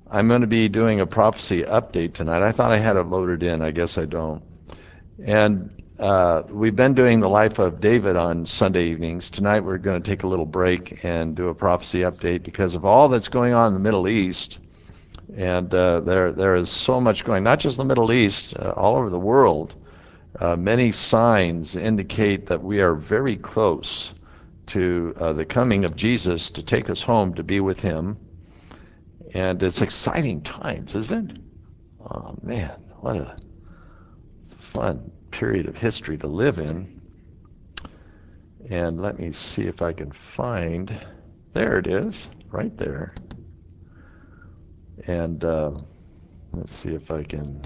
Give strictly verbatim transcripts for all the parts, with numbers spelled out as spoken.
I'm going to be doing a prophecy update tonight. I thought I had it loaded in. I guess I don't. And uh, we've been doing the life of David on Sunday evenings. Tonight we're going to take a little break and do a prophecy update because of all that's going on in the Middle East. And uh, there, there is so much going, not just the Middle East, uh, all over the world. Uh, many signs indicate that we are very close to uh, the coming of Jesus to take us home to be with him. And it's exciting times, isn't it? Oh man, what a fun period of history to live in. And let me see if I can find, there it is, right there. And uh, let's see if I can,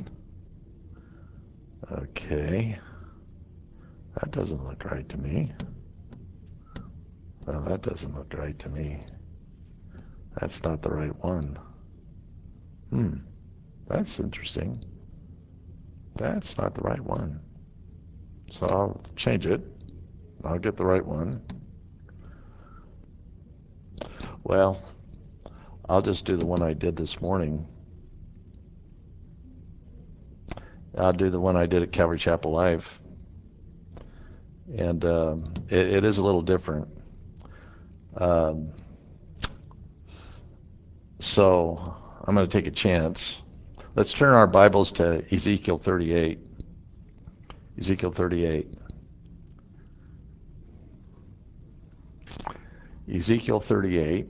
okay, that doesn't look right to me. Well, that doesn't look right to me. That's not the right one. Hmm, that's interesting. That's not the right one. So I'll change it. I'll get the right one. Well, I'll just do the one I did this morning. I'll do the one I did at Calvary Chapel Live. And um, it, it is a little different. Um, so I'm going to take a chance. Let's turn our Bibles to Ezekiel thirty-eight. Ezekiel thirty-eight. Ezekiel thirty-eight.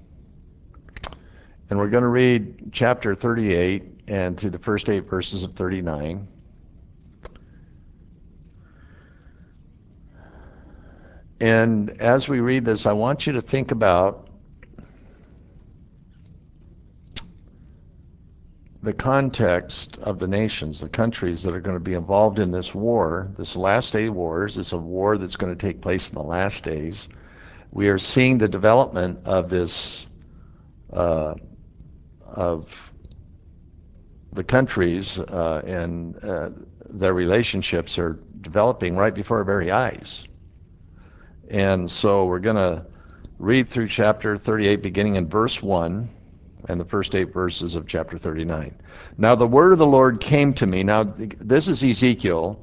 And we're going to read chapter thirty-eight and through the first eight verses of thirty-nine. And as we read this, I want you to think about the context of the nations, the countries that are going to be involved in this war, this last day wars. It's a war that's going to take place in the last days. We are seeing the development of this, uh, of the countries uh, and uh, their relationships are developing right before our very eyes. And so we're going to read through chapter thirty-eight, beginning in verse one, and the first eight verses of chapter thirty-nine. Now the word of the Lord came to me. Now this is Ezekiel,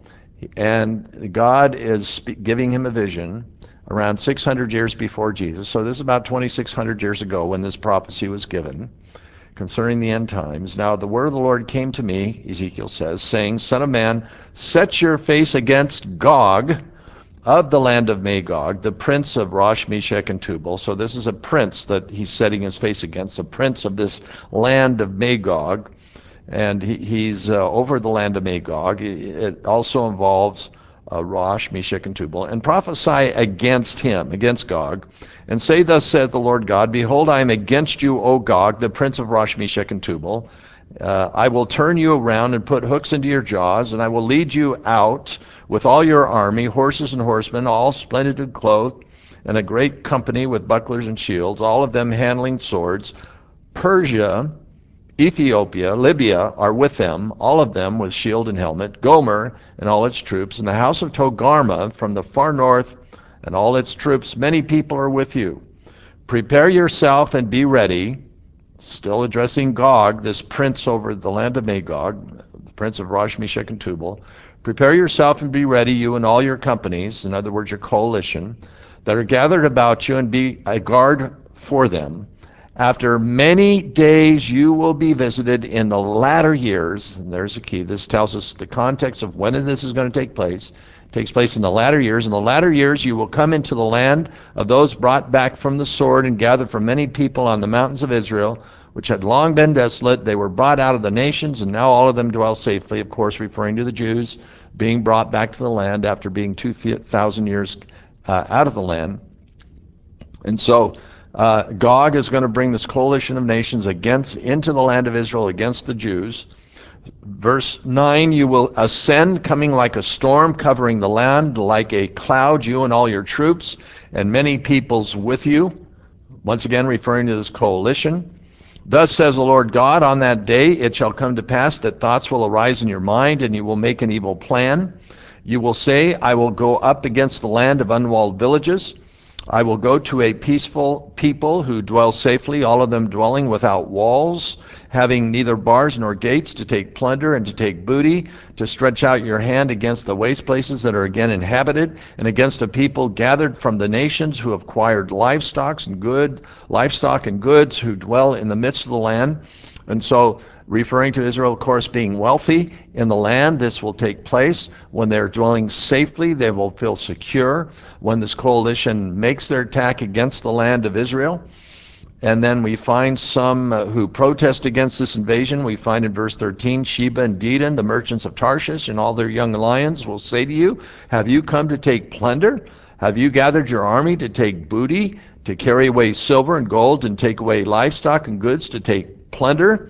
and God is giving him a vision around six hundred years before Jesus. So this is about twenty-six hundred years ago when this prophecy was given concerning the end times. Now the word of the Lord came to me, Ezekiel says, saying, Son of man, set your face against Gog of the land of Magog, the prince of Rosh, Meshech, and Tubal. So this is a prince that he's setting his face against, a prince of this land of Magog. And he, he's uh, over the land of Magog. It also involves uh, Rosh, Meshech, and Tubal. And prophesy against him, against Gog, and say, Thus saith the Lord God, Behold, I am against you, O Gog, the prince of Rosh, Meshech, and Tubal. Uh, I will turn you around and put hooks into your jaws, and I will lead you out with all your army, horses and horsemen, all splendidly clothed, and a great company with bucklers and shields, all of them handling swords. Persia, Ethiopia, Libya are with them, all of them with shield and helmet. Gomer and all its troops, and the house of Togarmah from the far north and all its troops. Many people are with you. Prepare yourself and be ready. Still addressing Gog, this prince over the land of Magog, the prince of Rosh, Meshech, and Tubal. Prepare yourself and be ready, you and all your companies, in other words, your coalition, that are gathered about you, and be a guard for them. After many days you will be visited in the latter years, and there's a key. This tells us the context of when this is going to take place. It takes place in the latter years. In the latter years you will come into the land of those brought back from the sword and gathered from many people on the mountains of Israel, which had long been desolate. They were brought out of the nations, and now all of them dwell safely, of course referring to the Jews being brought back to the land after being two thousand years uh, out of the land. And so uh, Gog is going to bring this coalition of nations against into the land of Israel against the Jews. Verse nine, you will ascend coming like a storm, covering the land like a cloud, you and all your troops, and many peoples with you. Once again, referring to this coalition. Thus says the Lord God, on that day it shall come to pass that thoughts will arise in your mind, and you will make an evil plan. You will say, I will go up against the land of unwalled villages. I will go to a peaceful people who dwell safely, all of them dwelling without walls, having neither bars nor gates, to take plunder and to take booty, to stretch out your hand against the waste places that are again inhabited, and against a people gathered from the nations who have acquired livestock and good livestock and goods, who dwell in the midst of the land. And so, referring to Israel, of course, being wealthy in the land, this will take place. When they're dwelling safely, they will feel secure. When this coalition makes their attack against the land of Israel, and then we find some uh, who protest against this invasion. We find in verse thirteen, Sheba and Dedan, the merchants of Tarshish, and all their young lions will say to you, have you come to take plunder? Have you gathered your army to take booty, to carry away silver and gold, and take away livestock and goods, to take plunder?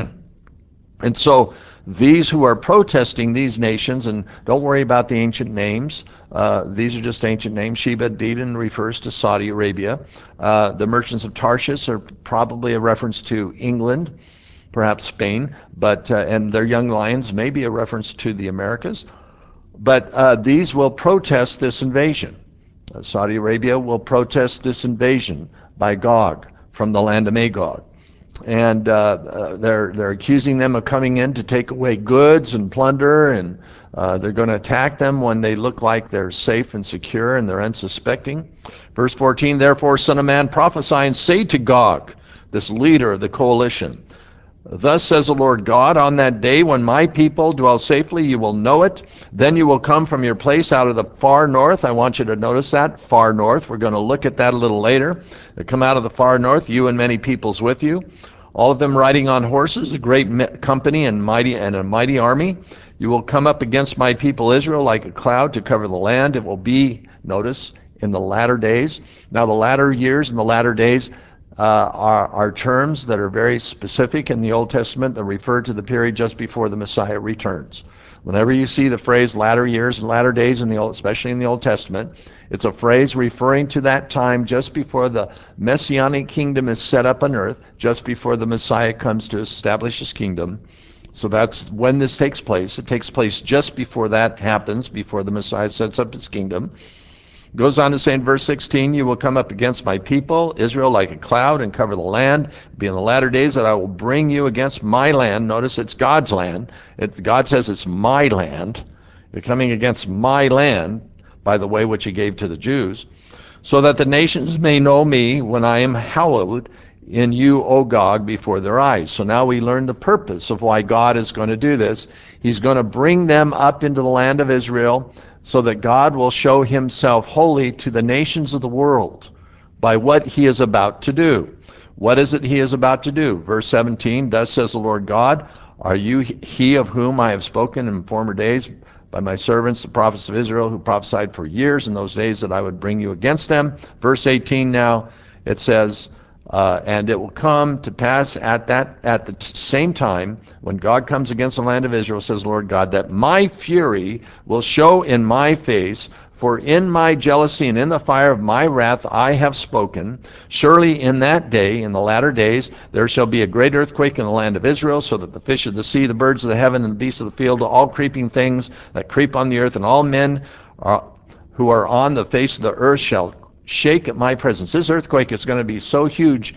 And so these who are protesting, these nations, and don't worry about the ancient names, uh, these are just ancient names. Sheba, Dedan refers to Saudi Arabia. Uh, the merchants of Tarshish are probably a reference to England, perhaps Spain, but uh, and their young lions may be a reference to the Americas. But uh, these will protest this invasion. Uh, Saudi Arabia will protest this invasion by Gog from the land of Magog. And uh, uh, they're they're accusing them of coming in to take away goods and plunder, and uh, they're going to attack them when they look like they're safe and secure and they're unsuspecting. Verse fourteen, therefore, son of man, prophesy and say to Gog, this leader of the coalition, thus says the Lord God, on that day when my people dwell safely, you will know it. Then you will come from your place out of the far north. I want you to notice that, far north. We're going to look at that a little later. They come out of the far north, you and many peoples with you, all of them riding on horses, a great company and mighty and a mighty army. You will come up against my people Israel like a cloud to cover the land. It will be, notice, in the latter days. Now the latter years and the latter days Uh, are, are terms that are very specific in the Old Testament that refer to the period just before the Messiah returns. Whenever you see the phrase latter years and latter days, in the Old, especially in the Old Testament, it's a phrase referring to that time just before the Messianic kingdom is set up on earth, just before the Messiah comes to establish his kingdom. So that's when this takes place. It takes place just before that happens, before the Messiah sets up his kingdom. Goes on to say in verse sixteen, you will come up against my people, Israel, like a cloud and cover the land. Be in the latter days that I will bring you against my land. Notice it's God's land. It, God says it's my land. You're coming against my land by the way which he gave to the Jews, so that the nations may know me when I am hallowed in you, O Gog, before their eyes. So now we learn the purpose of why God is going to do this. He's going to bring them up into the land of Israel so that God will show himself holy to the nations of the world by what he is about to do. What is it he is about to do? Verse seventeen, thus says the Lord God, are you he of whom I have spoken in former days by my servants, the prophets of Israel, who prophesied for years in those days that I would bring you against them? Verse eighteen now, it says, Uh, and it will come to pass at that at the t- same time when God comes against the land of Israel, says Lord God, that my fury will show in my face, for in my jealousy and in the fire of my wrath I have spoken. Surely in that day, in the latter days, there shall be a great earthquake in the land of Israel, so that the fish of the sea, the birds of the heaven, and the beasts of the field, all creeping things that creep on the earth, and all men are, who are on the face of the earth shall shake at my presence. This earthquake is going to be so huge,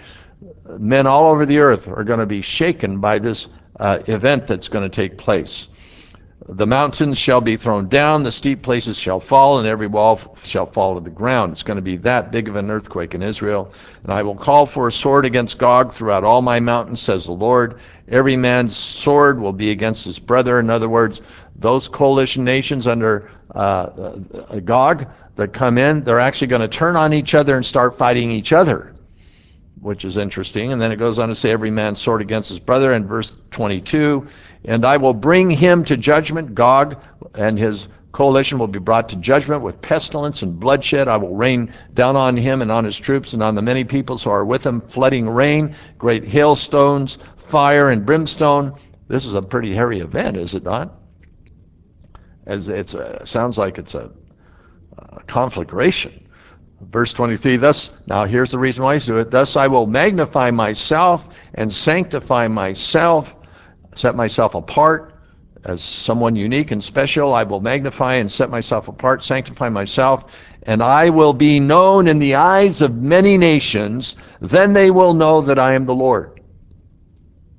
men all over the earth are going to be shaken by this uh, event that's going to take place. The mountains shall be thrown down, the steep places shall fall, and every wall shall fall to the ground. It's going to be that big of an earthquake in Israel. And I will call for a sword against Gog throughout all my mountains, says the Lord. Every man's sword will be against his brother. In other words, those coalition nations under uh, uh, Gog that come in, they're actually going to turn on each other and start fighting each other, which is interesting. And then it goes on to say every man's sword against his brother in verse twenty-two, and I will bring him to judgment. Gog and his coalition will be brought to judgment with pestilence and bloodshed. I will rain down on him and on his troops and on the many peoples who are with him, flooding rain, great hailstones, fire and brimstone. This is a pretty hairy event, is it not? As it's a, sounds like it's a, a conflagration. Verse twenty-three, thus, now here's the reason why he's doing it. Thus I will magnify myself and sanctify myself, set myself apart as someone unique and special. I will magnify and set myself apart, sanctify myself, and I will be known in the eyes of many nations. Then they will know that I am the Lord.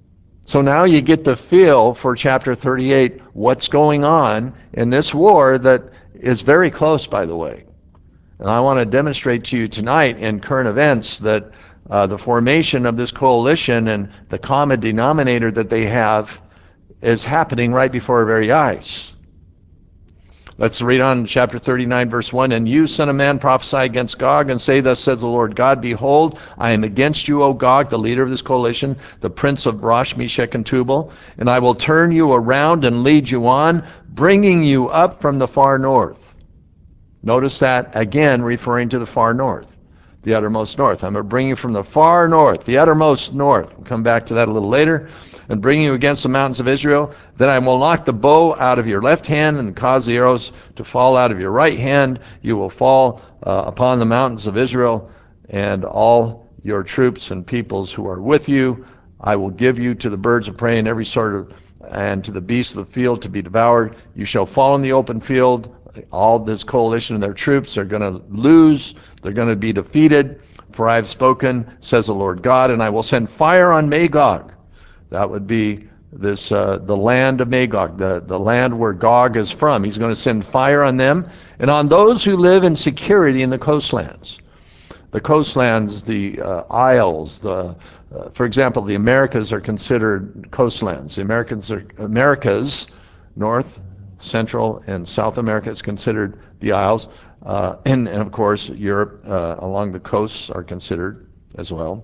So now you get the feel for chapter thirty-eight, what's going on in this war that is very close, by the way. And I want to demonstrate to you tonight in current events that uh, the formation of this coalition and the common denominator that they have is happening right before our very eyes. Let's read on chapter thirty-nine, verse one. And you, son of man, prophesy against Gog, and say, thus says the Lord God, behold, I am against you, O Gog, the leader of this coalition, the prince of Rosh, Meshech, and Tubal, and I will turn you around and lead you on, bringing you up from the far north. Notice that, again, referring to the far north, the uttermost north. I'm going to bring you from the far north, the uttermost north. We'll come back to that a little later. And bring you against the mountains of Israel. Then I will knock the bow out of your left hand and cause the arrows to fall out of your right hand. You will fall uh, upon the mountains of Israel, and all your troops and peoples who are with you. I will give you to the birds of prey and every sort of, and to the beasts of the field to be devoured. You shall fall in the open field. All this coalition and their troops are going to lose. They're going to be defeated. For I have spoken, says the Lord God, and I will send fire on Magog. That would be this uh, the land of Magog, the, the land where Gog is from. He's going to send fire on them and on those who live in security in the coastlands. The coastlands, the uh, isles, the, uh, for example, the Americas are considered coastlands. The Americans are, Americas, North, Central, and South America is considered the isles. Uh, and, and of course, Europe uh, along the coasts are considered as well.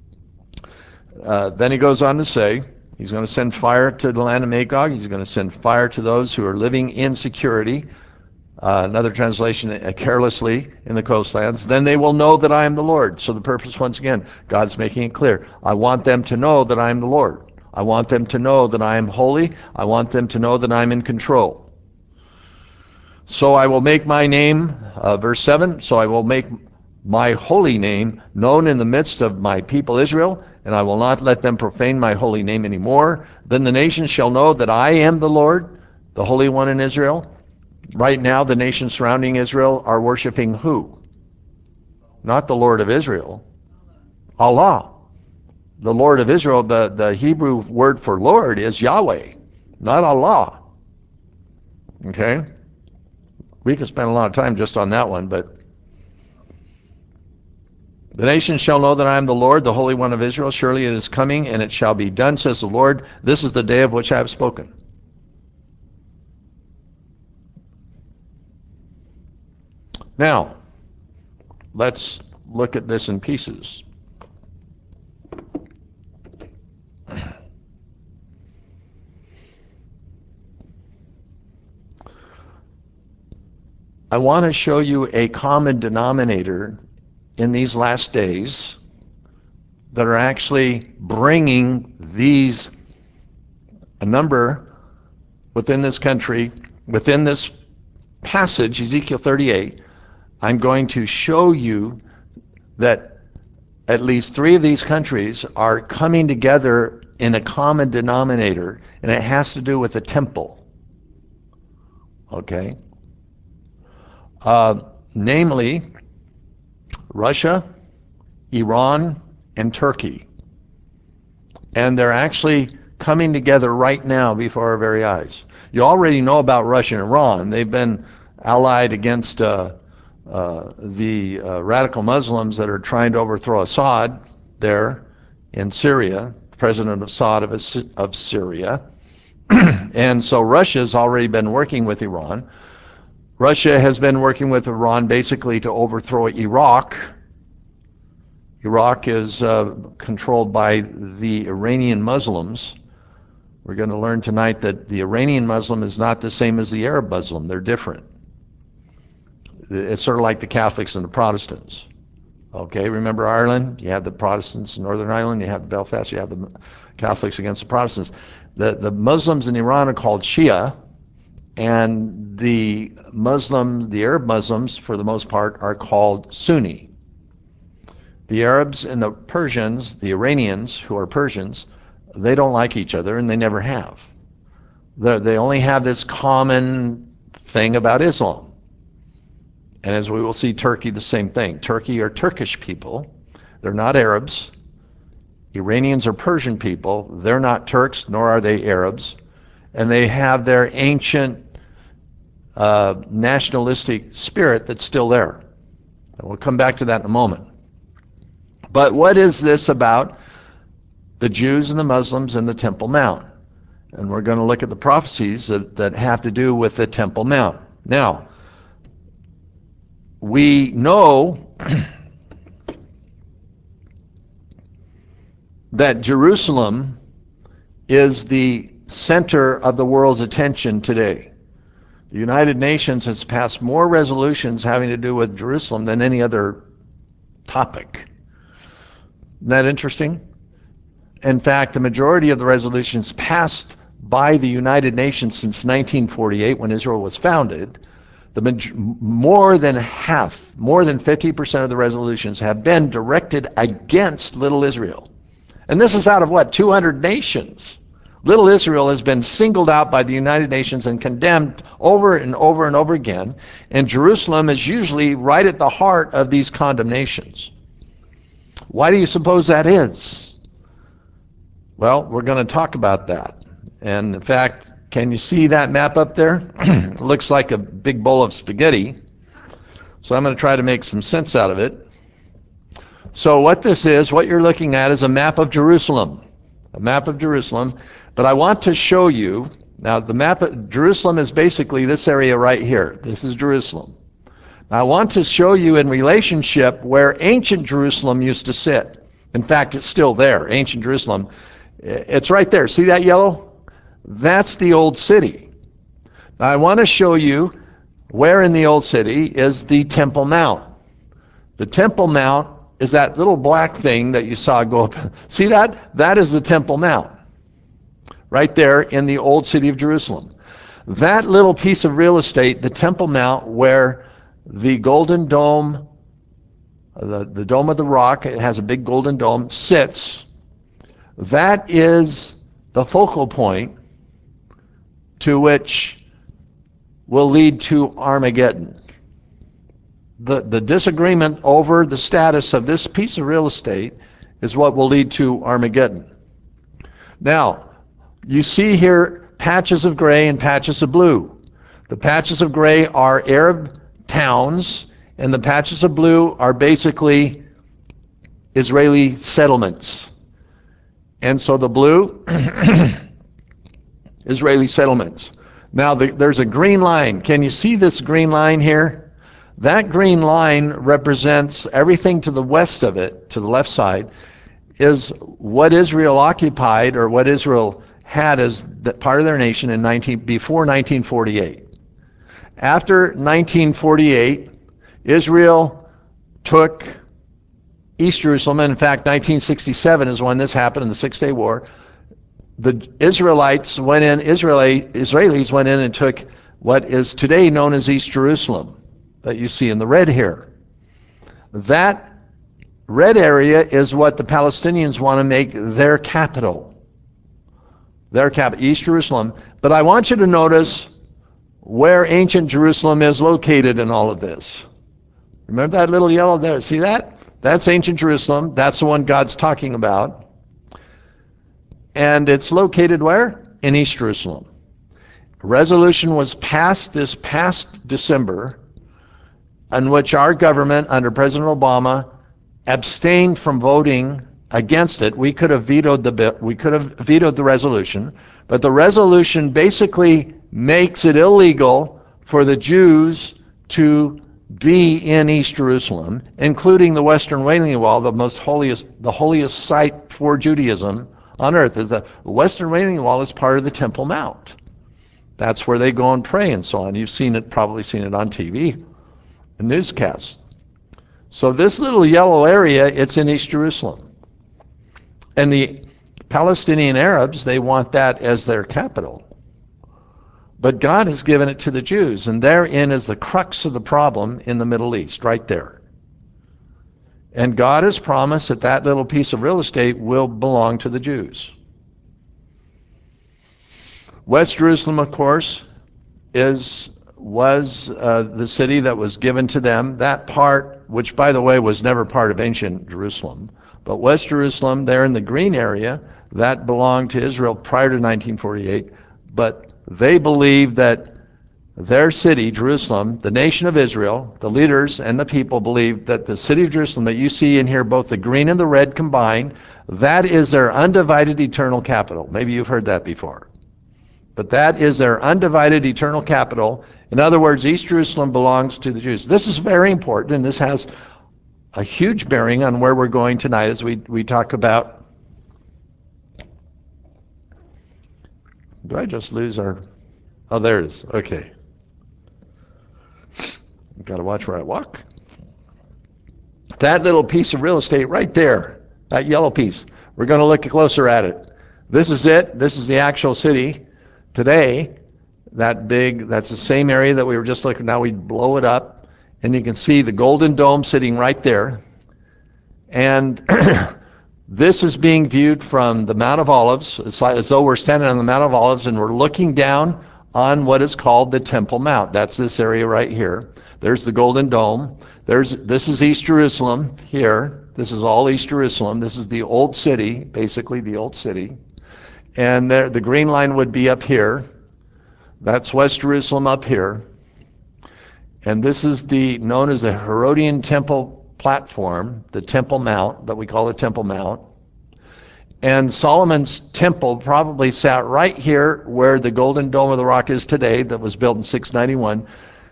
Uh, then he goes on to say, he's going to send fire to the land of Magog. He's going to send fire to those who are living in security. Uh, another translation, uh, carelessly in the coastlands. Then they will know that I am the Lord. So the purpose, once again, God's making it clear. I want them to know that I am the Lord. I want them to know that I am holy. I want them to know that I'm in control. So I will make my name, uh, verse seven, so I will make my holy name known in the midst of my people Israel, and I will not let them profane my holy name anymore. Then the nations shall know that I am the Lord, the Holy One in Israel. Right now, the nations surrounding Israel are worshiping who? Not the Lord of Israel. Allah. The Lord of Israel, the, the Hebrew word for Lord is Yahweh, not Allah. Okay? We could spend a lot of time just on that one, but the nations shall know that I am the Lord, the Holy One of Israel. Surely it is coming, and it shall be done, says the Lord. This is the day of which I have spoken. Now, let's look at this in pieces. I want to show you a common denominator in these last days that are actually bringing these, a number within this country, within this passage, Ezekiel thirty-eight, I'm going to show you that at least three of these countries are coming together in a common denominator, and it has to do with the temple. Okay? Uh, namely, Russia, Iran, and Turkey. And they're actually coming together right now before our very eyes. You already know about Russia and Iran. They've been allied against uh, uh, the uh, radical Muslims that are trying to overthrow Assad there in Syria, the president of Assad of, of Syria. And so Russia's already been working with Iran. Russia has been working with Iran basically to overthrow Iraq. Iraq is uh, controlled by the Iranian Muslims. We're going to learn tonight that the Iranian Muslim is not the same as the Arab Muslim. They're different. It's sort of like the Catholics and the Protestants. Okay, remember Ireland? You have the Protestants in Northern Ireland, you have the Belfast, you have the Catholics against the Protestants. The, the Muslims in Iran are called Shia, and the Muslims, the Arab Muslims, for the most part, are called Sunni. The Arabs and the Persians, the Iranians, who are Persians, they don't like each other, and they never have. They're, they only have this common thing about Islam. And as we will see, Turkey, the same thing. Turkey are Turkish people. They're not Arabs. Iranians are Persian people. They're not Turks, nor are they Arabs. And they have their ancient uh, nationalistic spirit that's still there. And we'll come back to that in a moment. But what is this about the Jews and the Muslims and the Temple Mount? And we're going to look at the prophecies that, that have to do with the Temple Mount. Now, we know that Jerusalem is the center of the world's attention today. The United Nations has passed more resolutions having to do with Jerusalem than any other topic. Isn't that interesting? In fact, the majority of the resolutions passed by the United Nations since nineteen forty-eight, when Israel was founded, the more than half, more than fifty percent of the resolutions have been directed against little Israel. And this is out of what, two hundred nations. Little Israel has been singled out by the United Nations and condemned over and over and over again, and Jerusalem is usually right at the heart of these condemnations. Why do you suppose that is? Well, we're going to talk about that. And in fact, can you see that map up there? It looks like a big bowl of spaghetti. So I'm going to try to make some sense out of it. So what this is, what you're looking at is a map of Jerusalem. A map of Jerusalem. But I want to show you, now the map of Jerusalem is basically this area right here. This is Jerusalem. I want to show you in relationship where ancient Jerusalem used to sit. In fact, it's still there, ancient Jerusalem. It's right there. See that yellow? That's the old city. Now I want to show you where in the old city is the Temple Mount. The Temple Mount is that little black thing that you saw go up. See that? That is the Temple Mount. Right there in the old city of Jerusalem. That little piece of real estate, the Temple Mount, where the golden dome, the, the dome of the rock, it has a big golden dome, sits. That is the focal point to which will lead to Armageddon. The, the disagreement over the status of this piece of real estate is what will lead to Armageddon. Now, you see here patches of gray and patches of blue. The patches of gray are Arab towns, and the patches of blue are basically Israeli settlements. And so the blue, Israeli settlements. Now the, there's a green line. Can you see this green line here? That green line represents everything to the west of it, to the left side, is what Israel occupied, or what Israel had as the part of their nation in nineteen before nineteen forty-eight. After nineteen forty-eight, Israel took East Jerusalem. In fact, nineteen sixty-seven is when this happened in the Six-Day War. The Israelites went in, Israeli, Israelis went in and took what is today known as East Jerusalem, that you see in the red here. That red area is what the Palestinians want to make their capital. Their capital, East Jerusalem. But I want you to notice where ancient Jerusalem is located in all of this. Remember that little yellow there? See that? That's ancient Jerusalem. That's the one God's talking about. And it's located where? In East Jerusalem. A resolution was passed this past December in which our government under President Obama abstained from voting against it. We could have vetoed the bill, we could have vetoed the resolution, but the resolution basically makes it illegal for the Jews to be in East Jerusalem, including the Western Wailing Wall, the most holiest, the holiest site for Judaism on earth. Is the Western Wailing Wall is part of the Temple Mount. That's where they go and pray and so on. You've seen it, probably seen it on T V, a newscast. So this little yellow area, it's in East Jerusalem. And the Palestinian Arabs, they want that as their capital. But God has given it to the Jews, and therein is the crux of the problem in the Middle East, right there. And God has promised that that little piece of real estate will belong to the Jews. West Jerusalem, of course, is was uh, the city that was given to them. That part, which by the way was never part of ancient Jerusalem, But West Jerusalem, there in the green area, that belonged to Israel prior to nineteen forty-eight. But they believed that their city, Jerusalem, the nation of Israel, the leaders and the people believed that the city of Jerusalem that you see in here, both the green and the red combined, that is their undivided eternal capital. Maybe you've heard that before. But that is their undivided eternal capital. In other words, East Jerusalem belongs to the Jews. This is very important, and this has a huge bearing on where we're going tonight as we, we talk about. Do I just lose our... Oh, there it is. Okay. Got to watch where I walk. That little piece of real estate right there, that yellow piece, we're going to look closer at it. This is it. This is the actual city today. That big, that's the same area that we were just looking at. Now we blow it up, and you can see the Golden Dome sitting right there. And this is being viewed from the Mount of Olives. It's like as though we're standing on the Mount of Olives and we're looking down on what is called the Temple Mount. That's this area right here. There's the Golden Dome. There's, this is East Jerusalem here. This is all East Jerusalem. This is the old city, basically the old city. And there, the green line would be up here. That's West Jerusalem up here. And this is the known as the Herodian Temple platform, the Temple Mount, that we call the Temple Mount. And Solomon's temple probably sat right here where the Golden Dome of the Rock is today, that was built in six ninety-one.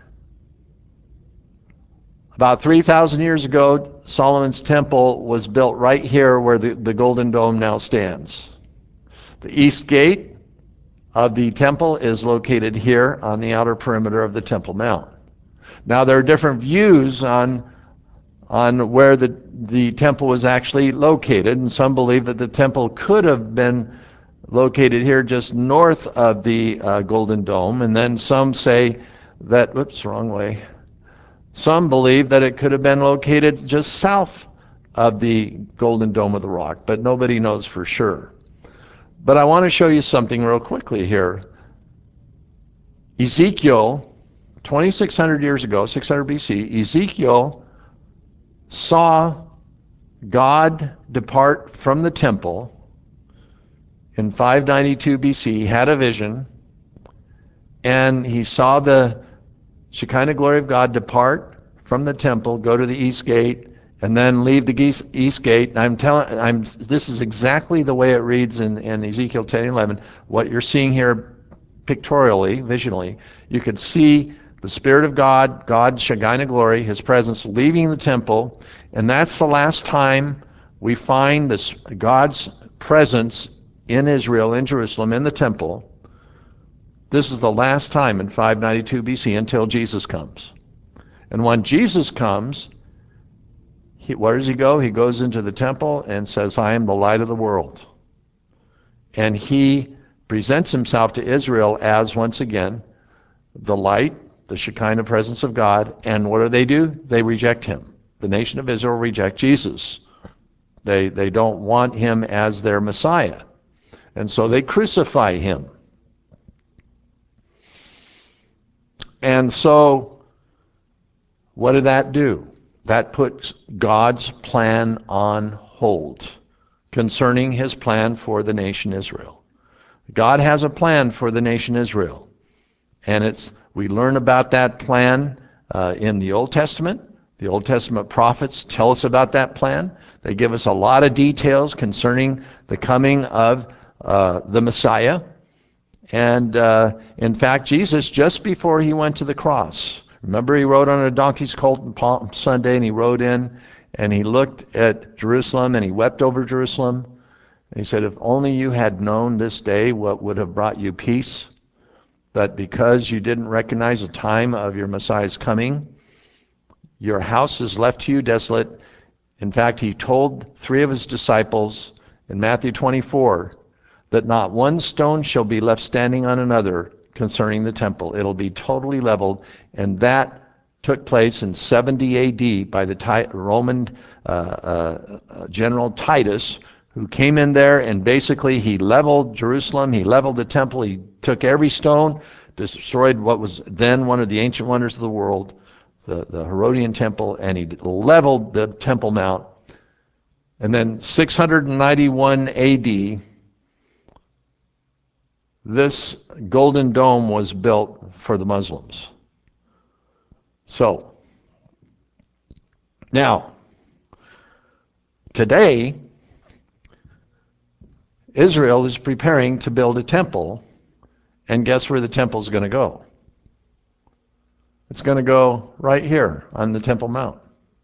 About three thousand years ago, Solomon's temple was built right here where the, the Golden Dome now stands. The east gate of the temple is located here on the outer perimeter of the Temple Mount. Now there are different views on on where the, the temple was actually located, and some believe that the temple could have been located here just north of the uh, Golden Dome, and then some say that, whoops, wrong way. Some believe that it could have been located just south of the Golden Dome of the Rock, but nobody knows for sure. But I want to show you something real quickly here. Ezekiel, twenty-six hundred years ago, six hundred B C, Ezekiel saw God depart from the temple in five ninety-two B C, had a vision, and he saw the Shekinah glory of God depart from the temple, go to the east gate, and then leave the east, east gate. I'm telling, I'm. This is exactly the way it reads in, in Ezekiel ten eleven. What you're seeing here, pictorially, visually, you could see the Spirit of God, God's Shekinah glory, His presence, leaving the temple, and that's the last time we find this God's presence in Israel, in Jerusalem, in the temple. This is the last time in five ninety-two B C until Jesus comes. And when Jesus comes, he, where does he go? He goes into the temple and says, I am the light of the world. And he presents himself to Israel as, once again, the light, the Shekinah presence of God. And what do they do? They reject him. The nation of Israel reject Jesus. They, they don't want him as their Messiah. And so they crucify him. And so what did that do? That puts God's plan on hold concerning his plan for the nation Israel. God has a plan for the nation Israel. And it's we learn about that plan uh, in the Old Testament. The Old Testament prophets tell us about that plan. They give us a lot of details concerning the coming of uh, the Messiah. And uh, in fact, Jesus, just before he went to the cross, remember he rode on a donkey's colt on Palm Sunday, and he rode in, and he looked at Jerusalem, and he wept over Jerusalem. And he said, if only you had known this day what would have brought you peace. But because you didn't recognize the time of your Messiah's coming, your house is left to you desolate. In fact, he told three of his disciples in Matthew twenty-four that not one stone shall be left standing on another concerning the temple. It'll be totally leveled. And that took place in seventy A D by the Roman uh, uh, general Titus, who came in there and basically he leveled Jerusalem, he leveled the temple, he took every stone, destroyed what was then one of the ancient wonders of the world, the, the Herodian temple, and he leveled the Temple Mount. And then six hundred ninety-one A D, this golden dome was built for the Muslims. So, now, today, Israel is preparing to build a temple, and guess where the temple is going to go? It's going to go right here on the Temple Mount.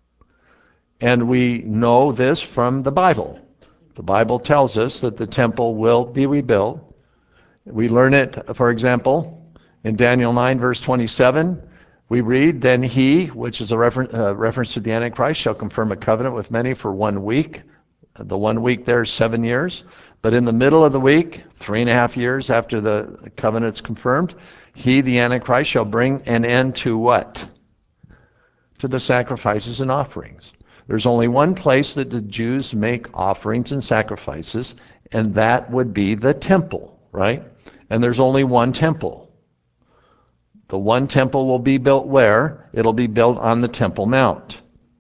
And we know this from the Bible. The Bible tells us that the temple will be rebuilt. We learn it, for example, in Daniel nine, verse twenty-seven. We read, "Then he," which is a refer- uh, reference to the Antichrist, "shall confirm a covenant with many for one week." The one week there is seven years. But in the middle of the week, three and a half years after the covenant's confirmed, he, the Antichrist, shall bring an end to what? To the sacrifices and offerings. There's only one place that the Jews make offerings and sacrifices, and that would be the temple, right? And there's only one temple. The one temple will be built where? It'll be built on the Temple Mount.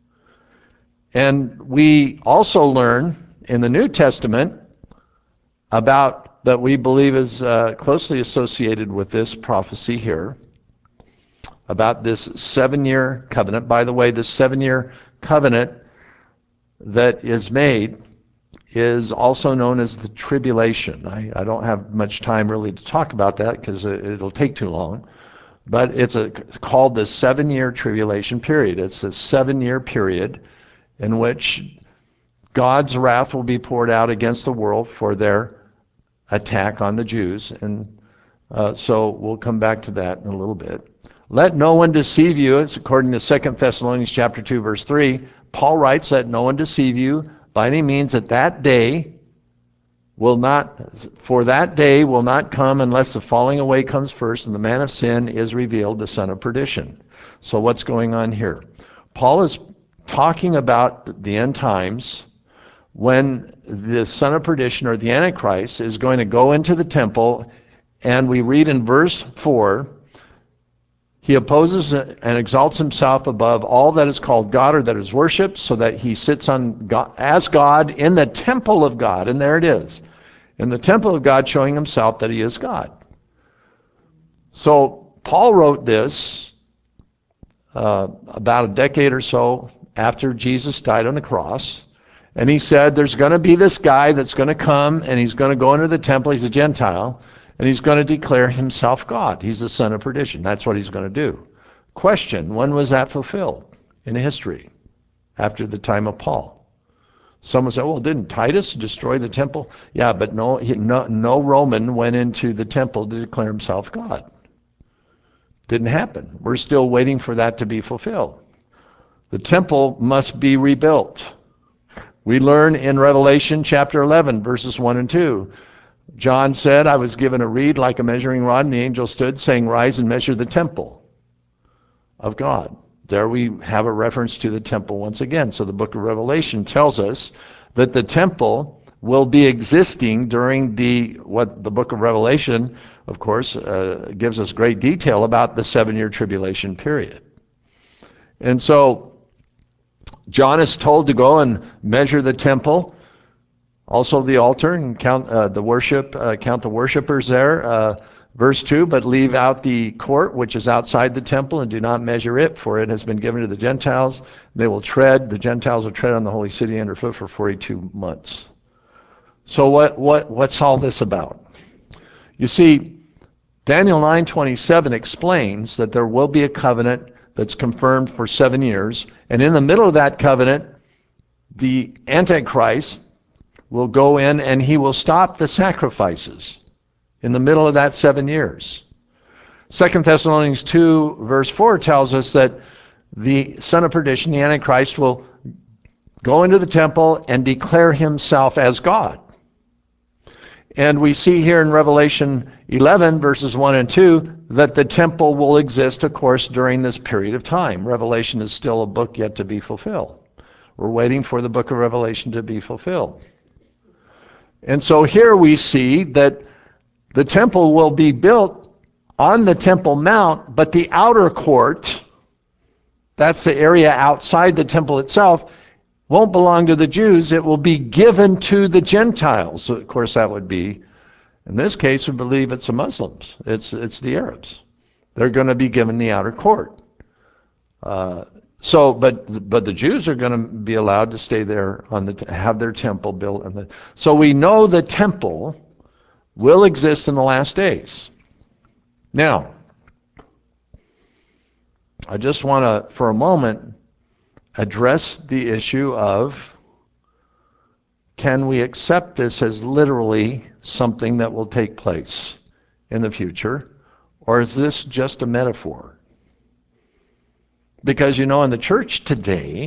And we also learn in the New Testament about, that we believe is uh, closely associated with this prophecy here, about this seven-year covenant. By the way, this seven-year covenant that is made is also known as the tribulation. I, I don't have much time really to talk about that because it, it'll take too long. But it's, a, it's called the seven-year tribulation period. It's a seven-year period in which God's wrath will be poured out against the world for their attack on the Jews. And uh, so we'll come back to that in a little bit. Let no one deceive you. It's according to Second Thessalonians chapter two, verse three. Paul writes, "Let no one deceive you by any means, at that day will not, for that day will not come unless the falling away comes first and the man of sin is revealed, the son of perdition." So what's going on here? Paul is talking about the end times when the son of perdition, or the Antichrist, is going to go into the temple, and we read in verse four, "He opposes and exalts himself above all that is called God or that is worshipped, so that he sits on God, as God in the temple of God." And there it is. In the temple of God, showing himself that he is God. So Paul wrote this uh, about a decade or so after Jesus died on the cross. And he said, there's going to be this guy that's going to come, and he's going to go into the temple. He's a Gentile, and he's going to declare himself God. He's the son of perdition. That's what he's going to do. Question, when was that fulfilled in history after the time of Paul? Someone said, well, didn't Titus destroy the temple? Yeah, but no, he, no, no Roman went into the temple to declare himself God. Didn't happen. We're still waiting for that to be fulfilled. The temple must be rebuilt. We learn in Revelation chapter eleven, verses one and two. John said, "I was given a reed like a measuring rod, and the angel stood, saying, 'Rise and measure the temple of God.'" There we have a reference to the temple once again. So the book of Revelation tells us that the temple will be existing during the, what the book of Revelation, of course, uh, gives us great detail about the seven-year tribulation period. And so John is told to go and measure the temple, also the altar, and count uh, the worship, uh, count the worshipers there. Uh, verse two, "But leave out the court which is outside the temple, and do not measure it, for it has been given to the Gentiles. They will tread, the Gentiles will tread on the holy city underfoot for forty-two months. So what, what, what's all this about? You see, Daniel nine twenty-seven explains that there will be a covenant that's confirmed for seven years, and in the middle of that covenant, the Antichrist will go in and he will stop the sacrifices in the middle of that seven years. Second Thessalonians two, verse four tells us that the son of perdition, the Antichrist, will go into the temple and declare himself as God. And we see here in Revelation eleven, verses one and two, that the temple will exist, of course, during this period of time. Revelation is still a book yet to be fulfilled. We're waiting for the book of Revelation to be fulfilled. And so here we see that the temple will be built on the Temple Mount, but the outer court, that's the area outside the temple itself, won't belong to the Jews. It will be given to the Gentiles. So of course, that would be, in this case, we believe it's the Muslims. It's, it's the Arabs. They're going to be given the outer court. Uh, so, but but the Jews are going to be allowed to stay there, on the have their temple built. On the, so we know the temple will exist in the last days. Now, I just want to, for a moment, address the issue of, can we accept this as literally something that will take place in the future, or is this just a metaphor? Because, you know, in the church today,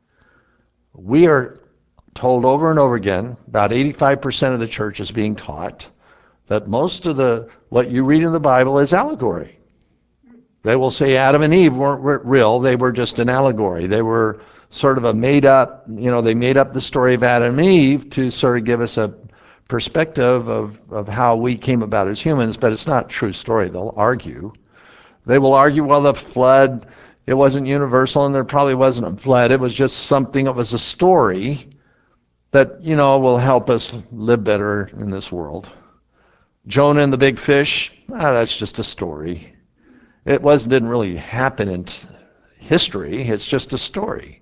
we are told over and over again, about eighty-five percent of the church is being taught that most of the, what you read in the Bible is allegory. They will say Adam and Eve weren't real, they were just an allegory. They were sort of a made up, you know, they made up the story of Adam and Eve to sort of give us a perspective of, of how we came about as humans, but it's not a true story, they'll argue. They will argue, well, the flood, it wasn't universal, and there probably wasn't a flood. It was just something, it was a story that, you know, will help us live better in this world. Jonah and the big fish, ah, that's just a story. It was didn't really happen in history. It's just a story.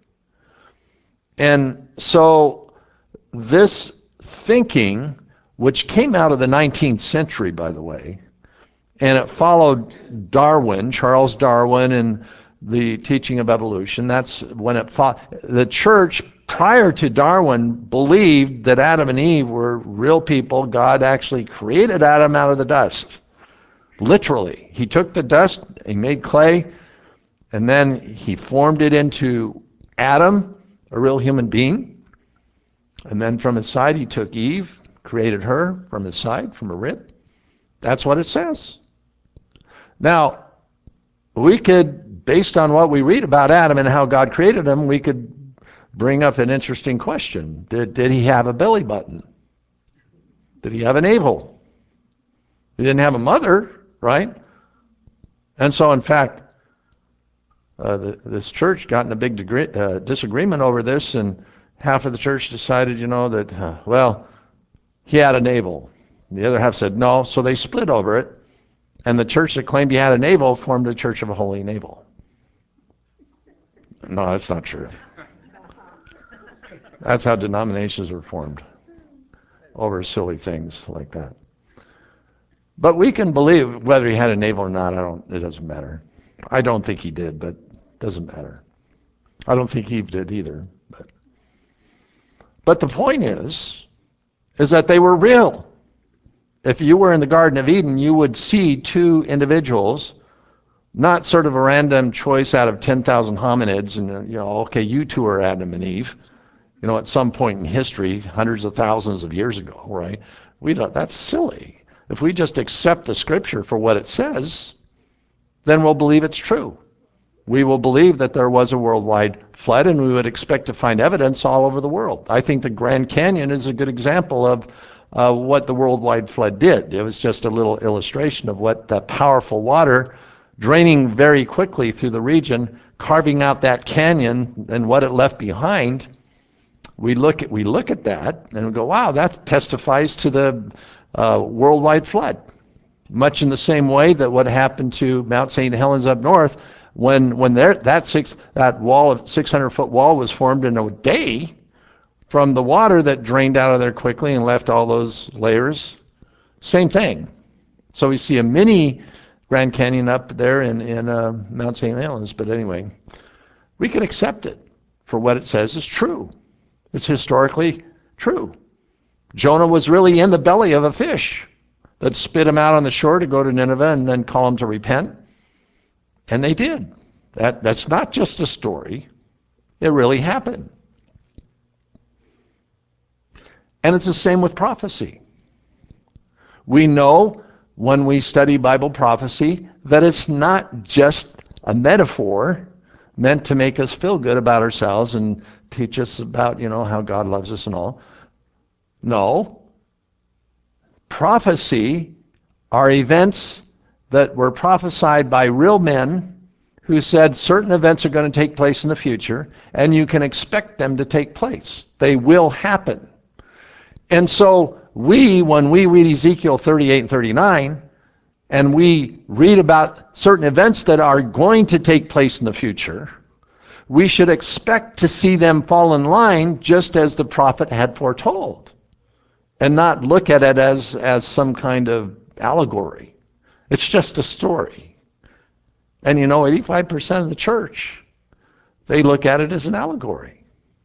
And so this thinking, which came out of the nineteenth century, by the way, and it followed Darwin, Charles Darwin, and the teaching of evolution. That's when it fought. The church, prior to Darwin, believed that Adam and Eve were real people. God actually created Adam out of the dust. Literally. He took the dust, he made clay, and then he formed it into Adam, a real human being. And then from his side, he took Eve, created her from his side, from a rib. That's what it says. Now, we could, based on what we read about Adam and how God created him, we could bring up an interesting question. Did, did he have a belly button? Did he have a navel? He didn't have a mother, right? And so, in fact, uh, the, this church got in a big degree, uh, disagreement over this, and half of the church decided, you know, that, uh, well, he had a navel. The other half said no, so they split over it. And the church that claimed he had a navel formed a Church of a Holy Navel. No, that's not true. That's how denominations are formed, over silly things like that. But we can believe whether he had a navel or not. I don't. It doesn't matter. I don't think he did, but it doesn't matter. I don't think Eve did either. But, but the point is, is that they were real. If you were in the Garden of Eden, you would see two individuals, not sort of a random choice out of ten thousand hominids, and, you know, okay, you two are Adam and Eve. You know, at some point in history, hundreds of thousands of years ago, right? We don't, that's silly. If we just accept the scripture for what it says, then we'll believe it's true. We will believe that there was a worldwide flood, and we would expect to find evidence all over the world. I think the Grand Canyon is a good example of uh, what the worldwide flood did. It was just a little illustration of what that powerful water draining very quickly through the region, carving out that canyon and what it left behind. We look at we look at that and we go, wow, that testifies to the uh, worldwide flood. Much in the same way that what happened to Mount Saint Helens up north, when when there, that six that wall of six hundred foot wall was formed in a day from the water that drained out of there quickly and left all those layers. Same thing. So we see a mini Grand Canyon up there in in uh, Mount Saint Helens. But anyway, we can accept it for what it says is true. It's historically true. Jonah was really in the belly of a fish that spit him out on the shore to go to Nineveh and then call him to repent. And they did. That, that's not just a story. It really happened. And it's the same with prophecy. We know when we study Bible prophecy that it's not just a metaphor meant to make us feel good about ourselves and teach us about, you know, how God loves us and all. No. Prophecy are events that were prophesied by real men who said certain events are going to take place in the future, and you can expect them to take place. They will happen. And so we, when we read Ezekiel thirty-eight and thirty-nine, and we read about certain events that are going to take place in the future, we should expect to see them fall in line just as the prophet had foretold, and not look at it as, as some kind of allegory. It's just a story. And you know, eighty-five percent of the church, they look at it as an allegory.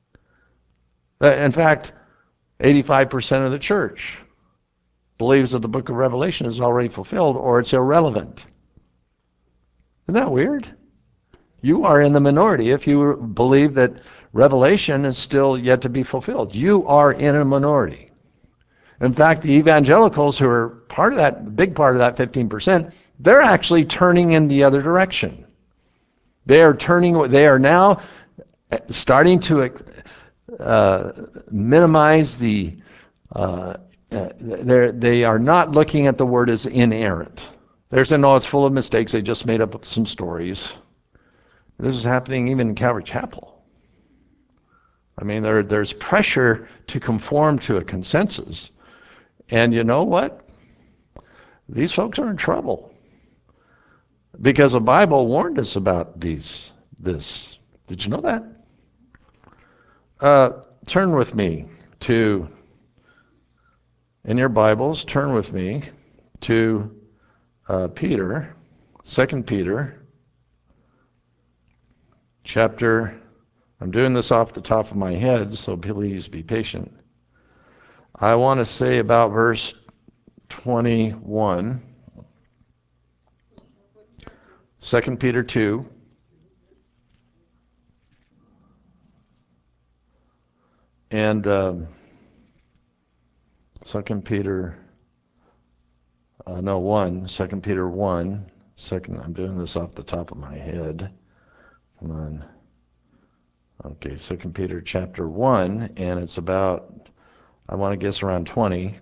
In fact, eighty-five percent of the church believes that the book of Revelation is already fulfilled or it's irrelevant. Isn't that weird? You are in the minority if you believe that Revelation is still yet to be fulfilled. You are in a minority. In fact, the evangelicals, who are part of that, big part of that fifteen percent, they're actually turning in the other direction. They are turning, they are now starting to uh, minimize the, uh, uh, they are not looking at the word as inerrant. They're saying, no, it's full of mistakes. They just made up some stories. This is happening even in Calvary Chapel. I mean, there, there's pressure to conform to a consensus. And you know what? These folks are in trouble. Because the Bible warned us about these, this. Did you know that? Uh, turn with me to, in your Bibles, turn with me to uh, Peter, Second Peter, chapter, I'm doing this off the top of my head, so please be patient. I want to say about verse twenty-one, Second Peter two, and um, Second Peter, uh, no, one, Second Peter one, second, I'm doing this off the top of my head. Come on. Okay, Second Peter chapter one, and it's about, I want to guess around twenty.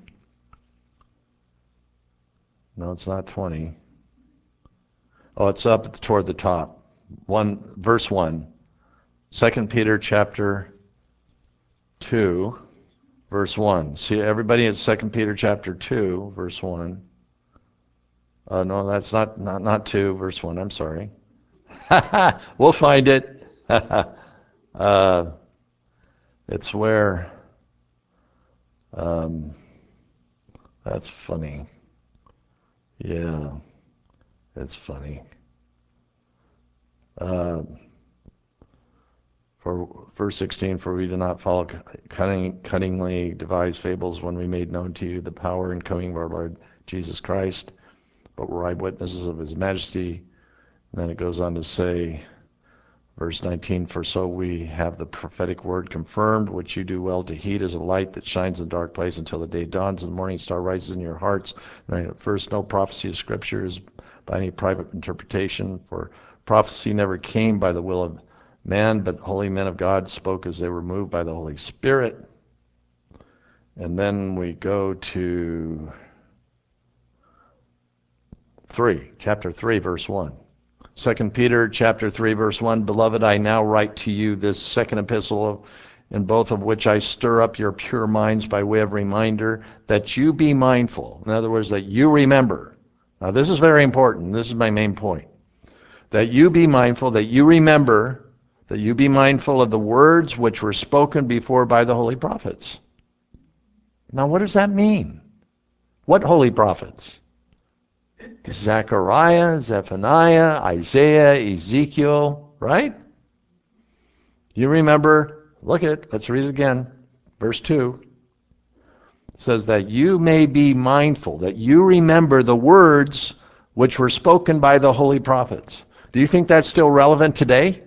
No, it's not twenty. Oh, it's up toward the top. One, verse one. Second Peter chapter two, verse one. See, everybody in Second Peter chapter two, verse one. Uh, no, that's not, not, not two, verse one. I'm sorry. We'll find it. uh, it's where, um, that's funny. Yeah, it's funny. Uh, for verse sixteen, for we do not follow cunning, cunningly devised fables when we made known to you the power and coming of our Lord Jesus Christ, but we're eyewitnesses of his majesty. And then it goes on to say, verse nineteen, for so we have the prophetic word confirmed, which you do well to heed as a light that shines in a dark place until the day dawns and the morning star rises in your hearts. And at first, no prophecy of Scripture is by any private interpretation, for prophecy never came by the will of man, but holy men of God spoke as they were moved by the Holy Spirit. And then we go to three, chapter three, verse one. Second Peter chapter three, verse one, beloved, I now write to you this second epistle, of, in both of which I stir up your pure minds by way of reminder, that you be mindful. In other words, that you remember. Now this is very important. This is my main point. That you be mindful, that you remember, that you be mindful of the words which were spoken before by the holy prophets. Now what does that mean? What holy prophets? Zechariah, Zephaniah, Isaiah, Ezekiel, right? You remember, look at it, let's read it again. Verse two says that you may be mindful, that you remember the words which were spoken by the holy prophets. Do you think that's still relevant today?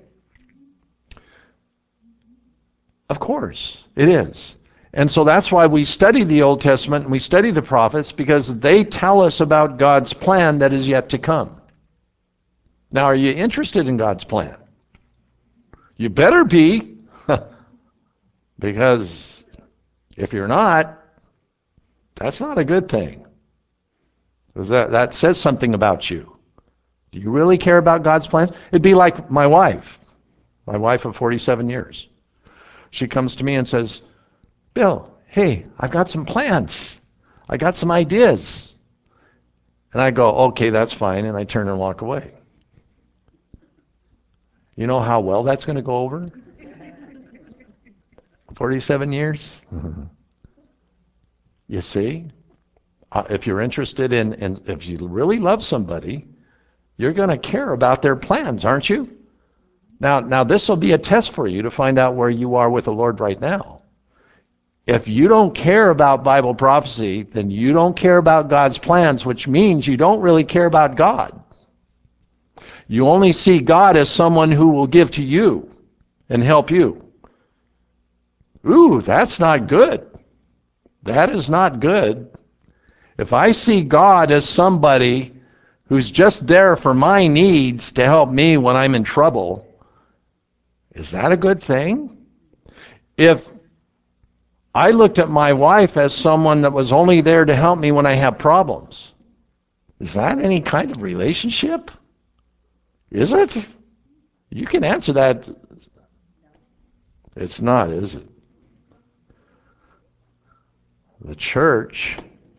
Of course, it is. And so that's why we study the Old Testament and we study the prophets, because they tell us about God's plan that is yet to come. Now, are you interested in God's plan? You better be, because if you're not, that's not a good thing. Because that, that says something about you. Do you really care about God's plans? It'd be like my wife, my wife of forty-seven years. She comes to me and says, Bill, hey, I've got some plans. I got some ideas. And I go, okay, that's fine, and I turn and walk away. You know how well that's going to go over? forty-seven years? You see? Uh, if you're interested in, in, if you really love somebody, you're going to care about their plans, aren't you? Now, now this will be a test for you to find out where you are with the Lord right now. If you don't care about Bible prophecy, then you don't care about God's plans, which means you don't really care about God. You only see God as someone who will give to you and help you. Ooh, that's not good. That is not good. If I see God as somebody who's just there for my needs to help me when I'm in trouble, is that a good thing? If I looked at my wife as someone that was only there to help me when I have problems, is that any kind of relationship? Is it? You can answer that. It's not, is it? The church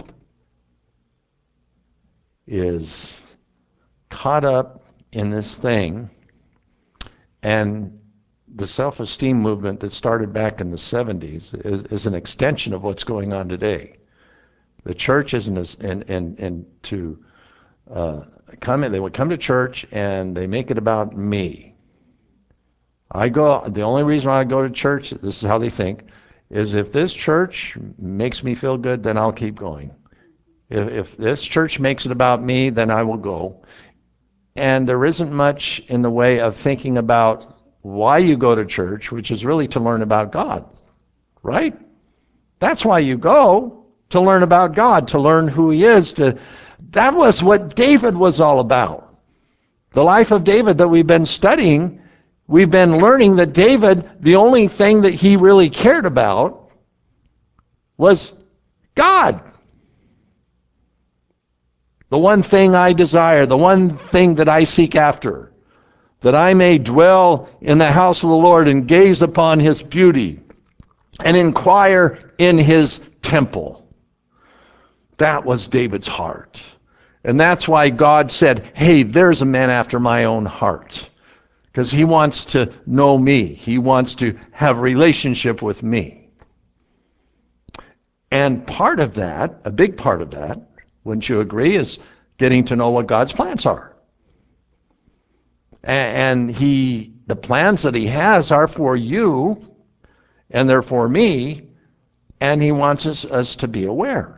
is caught up in this thing, and the self-esteem movement that started back in the seventies is, is an extension of what's going on today. The church isn't as, and, and, and to uh, come in, they would come to church and they make it about me. I go, the only reason why I go to church, this is how they think, is if this church makes me feel good, then I'll keep going. If, if this church makes it about me, then I will go. And there isn't much in the way of thinking about why you go to church, which is really to learn about God, right? That's why you go, to learn about God, to learn who he is. To that was what David was all about. The life of David that we've been studying, we've been learning that David, the only thing that he really cared about was God. The one thing I desire, the one thing that I seek after, that I may dwell in the house of the Lord and gaze upon his beauty and inquire in his temple. That was David's heart. And that's why God said, hey, there's a man after my own heart. Because he wants to know me. He wants to have a relationship with me. And part of that, a big part of that, wouldn't you agree, is getting to know what God's plans are. And he, the plans that he has are for you, and they're for me, and he wants us, us to be aware.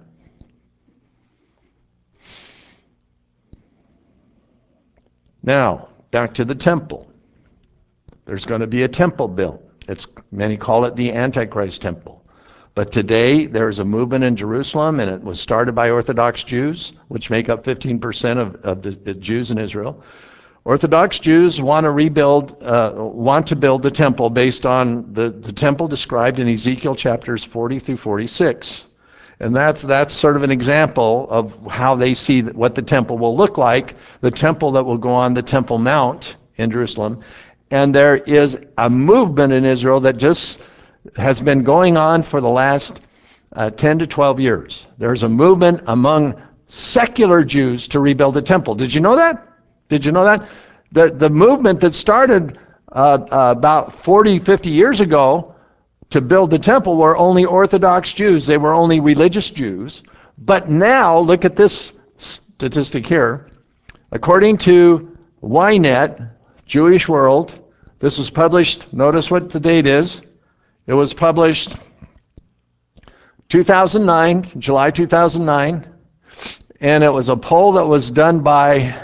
Now, back to the temple. There's going to be a temple built. It's, many call it the Antichrist temple. But today, there's a movement in Jerusalem, and it was started by Orthodox Jews, which make up fifteen percent of, of the, the Jews in Israel. Orthodox Jews want to rebuild, uh, want to build the temple based on the, the temple described in Ezekiel chapters forty through forty-six. And that's, that's sort of an example of how they see what the temple will look like, the temple that will go on the Temple Mount in Jerusalem. And there is a movement in Israel that just has been going on for the last uh, ten to twelve years. There's a movement among secular Jews to rebuild the temple. Did you know that? Did you know that? The, the movement that started uh, uh, about forty, fifty years ago to build the temple were only Orthodox Jews. They were only religious Jews. But now, look at this statistic here. According to Ynet, Jewish World, this was published, notice what the date is. It was published two thousand nine, July two thousand nine, and it was a poll that was done by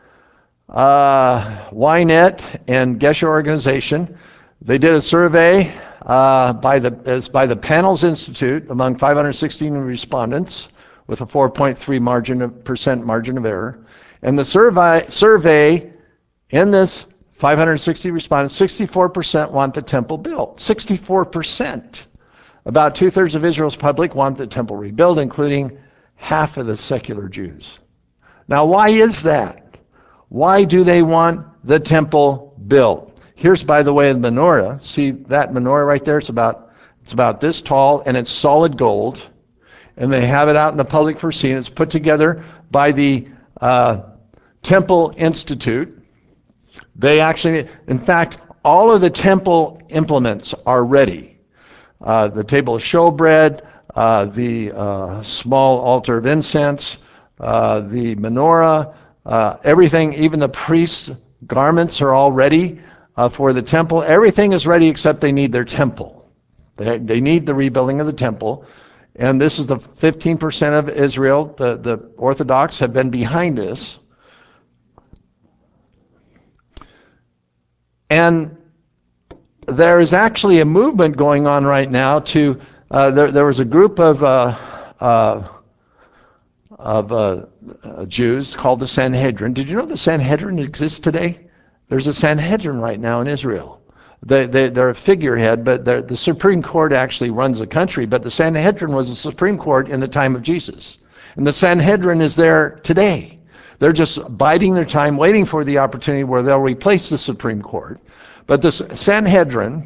uh, Ynet and Gesher Organization. They did a survey uh, by the it's by the Panels Institute among five hundred sixteen respondents with a four point three margin of percent margin of error. And the survey survey in this five hundred sixty respondents, sixty-four percent want the temple built. sixty-four percent. About two-thirds of Israel's public want the temple rebuilt, including half of the secular Jews. Now, why is that? Why do they want the temple built? Here's, by the way, the menorah. See that menorah right there? It's about, it's about this tall, and it's solid gold. And they have it out in the public for seeing. It's put together by the uh, Temple Institute. They actually, in fact, all of the temple implements are ready. Uh, the table of showbread, uh, the uh, small altar of incense, uh, the menorah, uh, everything, even the priest's garments are all ready uh, for the temple. Everything is ready except they need their temple. They, they need the rebuilding of the temple. And this is the fifteen percent of Israel. The, the Orthodox have been behind this. And there is actually a movement going on right now to, uh, there, there was a group of, uh, uh, of uh, uh, Jews called the Sanhedrin. Did you know the Sanhedrin exists today? There's a Sanhedrin right now in Israel. They, they, they're a figurehead, but the Supreme Court actually runs the country. But the Sanhedrin was the Supreme Court in the time of Jesus. And the Sanhedrin is there today. They're just biding their time, waiting for the opportunity where they'll replace the Supreme Court. But the Sanhedrin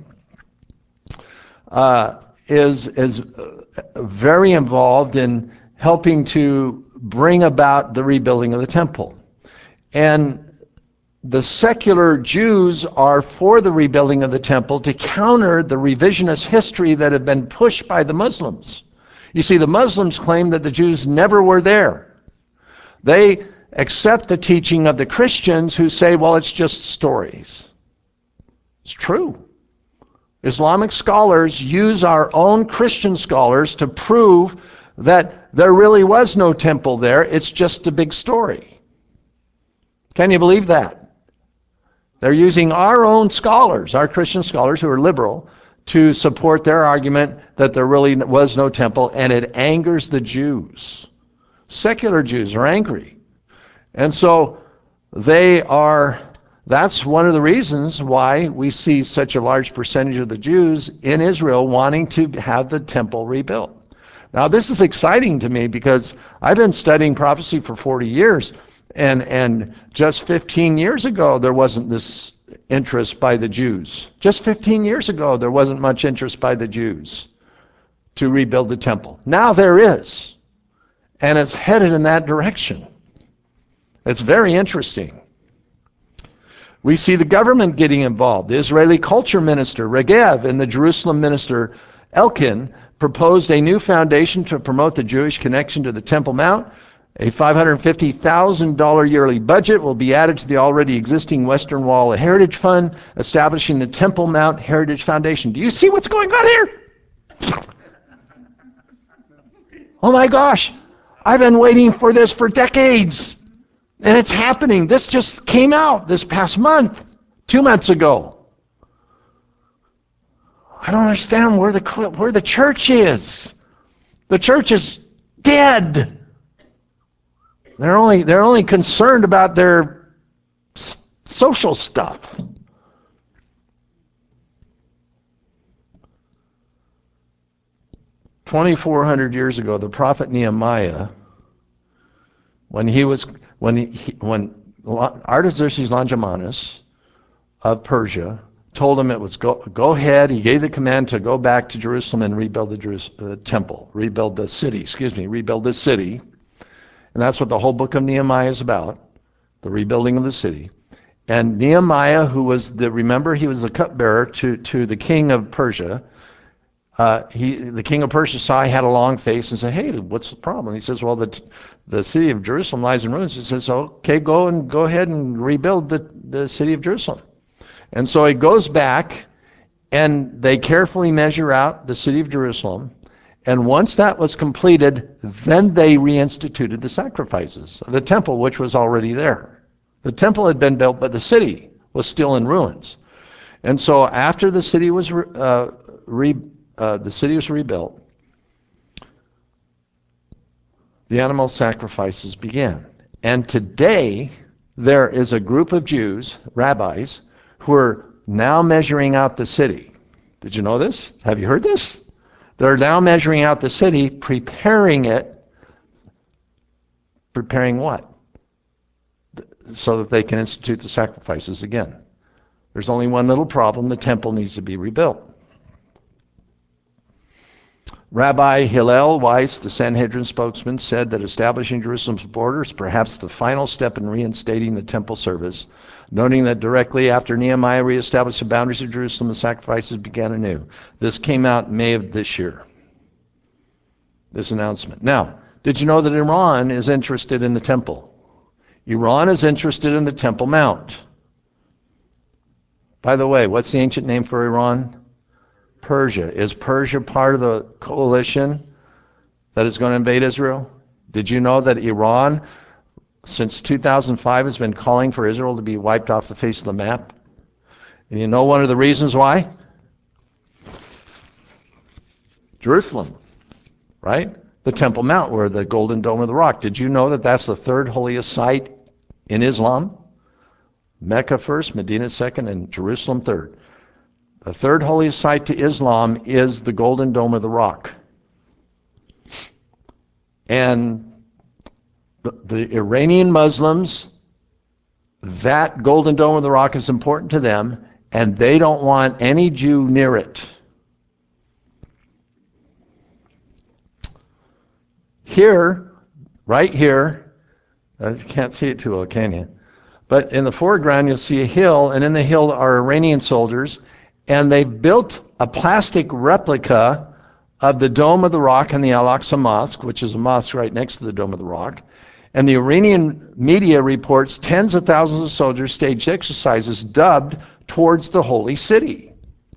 uh, is, is very involved in helping to bring about the rebuilding of the temple. And the secular Jews are for the rebuilding of the temple to counter the revisionist history that had been pushed by the Muslims. You see, the Muslims claim that the Jews never were there. They accept the teaching of the Christians who say, well, it's just stories. It's true. Islamic scholars use our own Christian scholars to prove that there really was no temple there. It's just a big story. Can you believe that? They're using our own scholars, our Christian scholars who are liberal, to support their argument that there really was no temple, and it angers the Jews. Secular Jews are angry. And so they are, that's one of the reasons why we see such a large percentage of the Jews in Israel wanting to have the temple rebuilt. Now, this is exciting to me because I've been studying prophecy for forty years. And, and just fifteen years ago, there wasn't this interest by the Jews. Just fifteen years ago, there wasn't much interest by the Jews to rebuild the temple. Now there is, and it's headed in that direction. It's very interesting. We see the government getting involved. The Israeli culture minister, Regev, and the Jerusalem minister, Elkin, proposed a new foundation to promote the Jewish connection to the Temple Mount. A five hundred fifty thousand dollars yearly budget will be added to the already existing Western Wall Heritage Fund, establishing the Temple Mount Heritage Foundation. Do you see what's going on here? Oh my gosh, I've been waiting for this for decades, and it's happening. This just came out this past month, two months ago. I don't understand where the, where the church is. The church is dead. They're only, they're only concerned about their s- social stuff. twenty-four hundred years ago, the prophet Nehemiah, when he was, when he, when Artaxerxes Longimanus of Persia told him it was go, go ahead, he gave the command to go back to Jerusalem and rebuild the Jerus- uh, temple, rebuild the city, excuse me, rebuild the city. And that's what the whole book of Nehemiah is about, the rebuilding of the city. And Nehemiah, who was the, remember, he was the cupbearer to, to the king of Persia. Uh, he, the king of Persia saw he had a long face and said, hey, what's the problem? He says, well, the, the city of Jerusalem lies in ruins. He says, okay, go and go ahead and rebuild the, the city of Jerusalem. And so he goes back, and they carefully measure out the city of Jerusalem. And once that was completed, then they reinstituted the sacrifices of the temple, which was already there. The temple had been built, but the city was still in ruins. And so after the city was uh, re, uh, the city was rebuilt, the animal sacrifices began. And today, there is a group of Jews, rabbis, who are now measuring out the city. Did you know this? Have you heard this? They're now measuring out the city, preparing it. Preparing what? so that they can institute the sacrifices again. There's only one little problem: the temple needs to be rebuilt. Rabbi Hillel Weiss, the Sanhedrin spokesman, said that establishing Jerusalem's border is perhaps the final step in reinstating the temple service, noting that directly after Nehemiah reestablished the boundaries of Jerusalem, the sacrifices began anew. This came out in May of this year, this announcement. Now, did you know that Iran is interested in the temple? Iran is interested in the Temple Mount. By the way, what's the ancient name for Iran? Persia. Is Persia part of the coalition that is going to invade Israel? Did you know that Iran, since two thousand five, has been calling for Israel to be wiped off the face of the map? And you know one of the reasons why? Jerusalem, right? The Temple Mount, where the Golden Dome of the Rock. Did you know that that's the third holiest site in Islam? Mecca first, Medina second, and Jerusalem third. The third holiest site to Islam is the Golden Dome of the Rock. And the, the Iranian Muslims, that Golden Dome of the Rock is important to them, and they don't want any Jew near it. Here, right here, I can't see it too well, can you? But in the foreground, you'll see a hill, and in the hill are Iranian soldiers, and they built a plastic replica of the Dome of the Rock in the Al-Aqsa Mosque, which is a mosque right next to the Dome of the Rock. And the Iranian media reports tens of thousands of soldiers staged exercises dubbed towards the holy city.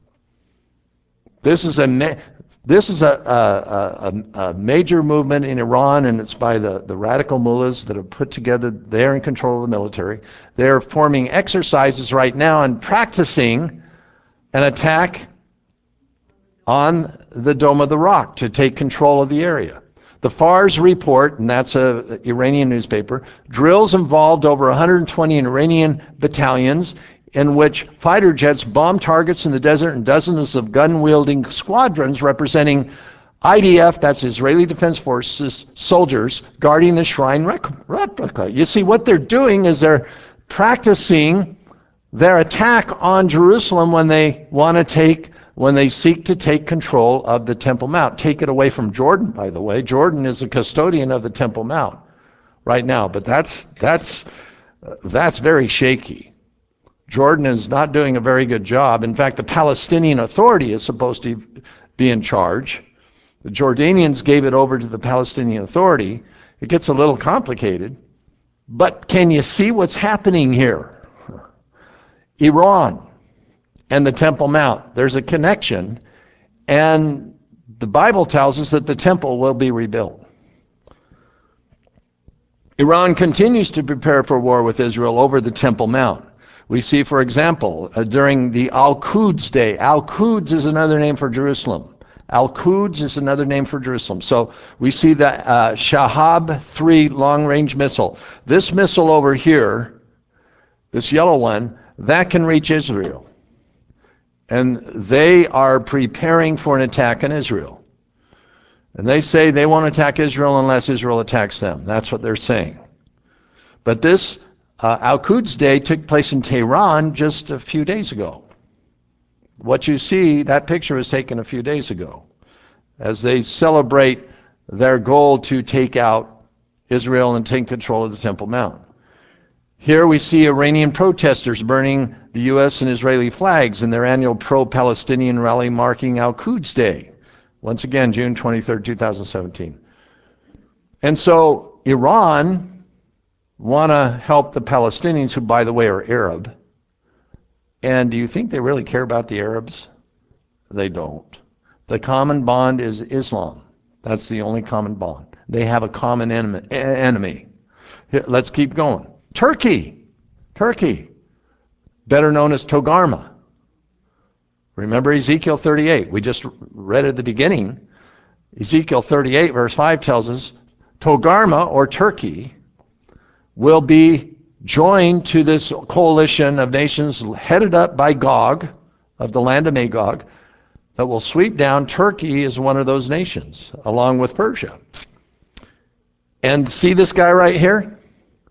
This is a this is a, a, a, a major movement in Iran, and it's by the, the radical mullahs that have put together. They're in control of the military. They're forming exercises right now and practicing an attack on the Dome of the Rock to take control of the area. The Fars report, and that's an Iranian newspaper, drills involved over one hundred twenty Iranian battalions in which fighter jets bomb targets in the desert and dozens of gun-wielding squadrons representing I D F, that's Israeli Defense Forces, soldiers guarding the shrine replica. You see, what they're doing is they're practicing their attack on Jerusalem when they want to take, when they seek to take control of the Temple Mount. Take it away from Jordan, by the way. Jordan is the custodian of the Temple Mount right now, but that's that's that's very shaky. Jordan is not doing a very good job. In fact, the Palestinian Authority is supposed to be in charge. The Jordanians gave it over to the Palestinian Authority. It gets a little complicated, but can you see what's happening here? Iran and the Temple Mount, there's a connection, and the Bible tells us that the temple will be rebuilt. Iran continues to prepare for war with Israel over the Temple Mount. We see, for example, uh, during the Al-Quds Day. Al-Quds is another name for Jerusalem. Al-Quds is another name for Jerusalem. So we see the uh, Shahab three long-range missile. This missile over here, this yellow one, that can reach Israel. And they are preparing for an attack on Israel. And they say they won't attack Israel unless Israel attacks them. That's what they're saying. But this uh, Al-Quds Day took place in Tehran just a few days ago. What you see, that picture was taken a few days ago as they celebrate their goal to take out Israel and take control of the Temple Mount. Here we see Iranian protesters burning the U S and Israeli flags in their annual pro-Palestinian rally marking Al-Quds Day. Once again, June twenty-third, two thousand seventeen. And so Iran want to help the Palestinians, who, by the way, are Arab. And do you think they really care about the Arabs? They don't. The common bond is Islam. That's the only common bond. They have a common enemy. Here, let's keep going. Turkey. Turkey. Better known as Togarma. Remember Ezekiel thirty-eight. We just read at the beginning. Ezekiel thirty-eight, verse five tells us, Togarma, or Turkey, will be joined to this coalition of nations headed up by Gog, of the land of Magog, that will sweep down. Turkey is one of those nations, along with Persia. And see this guy right here?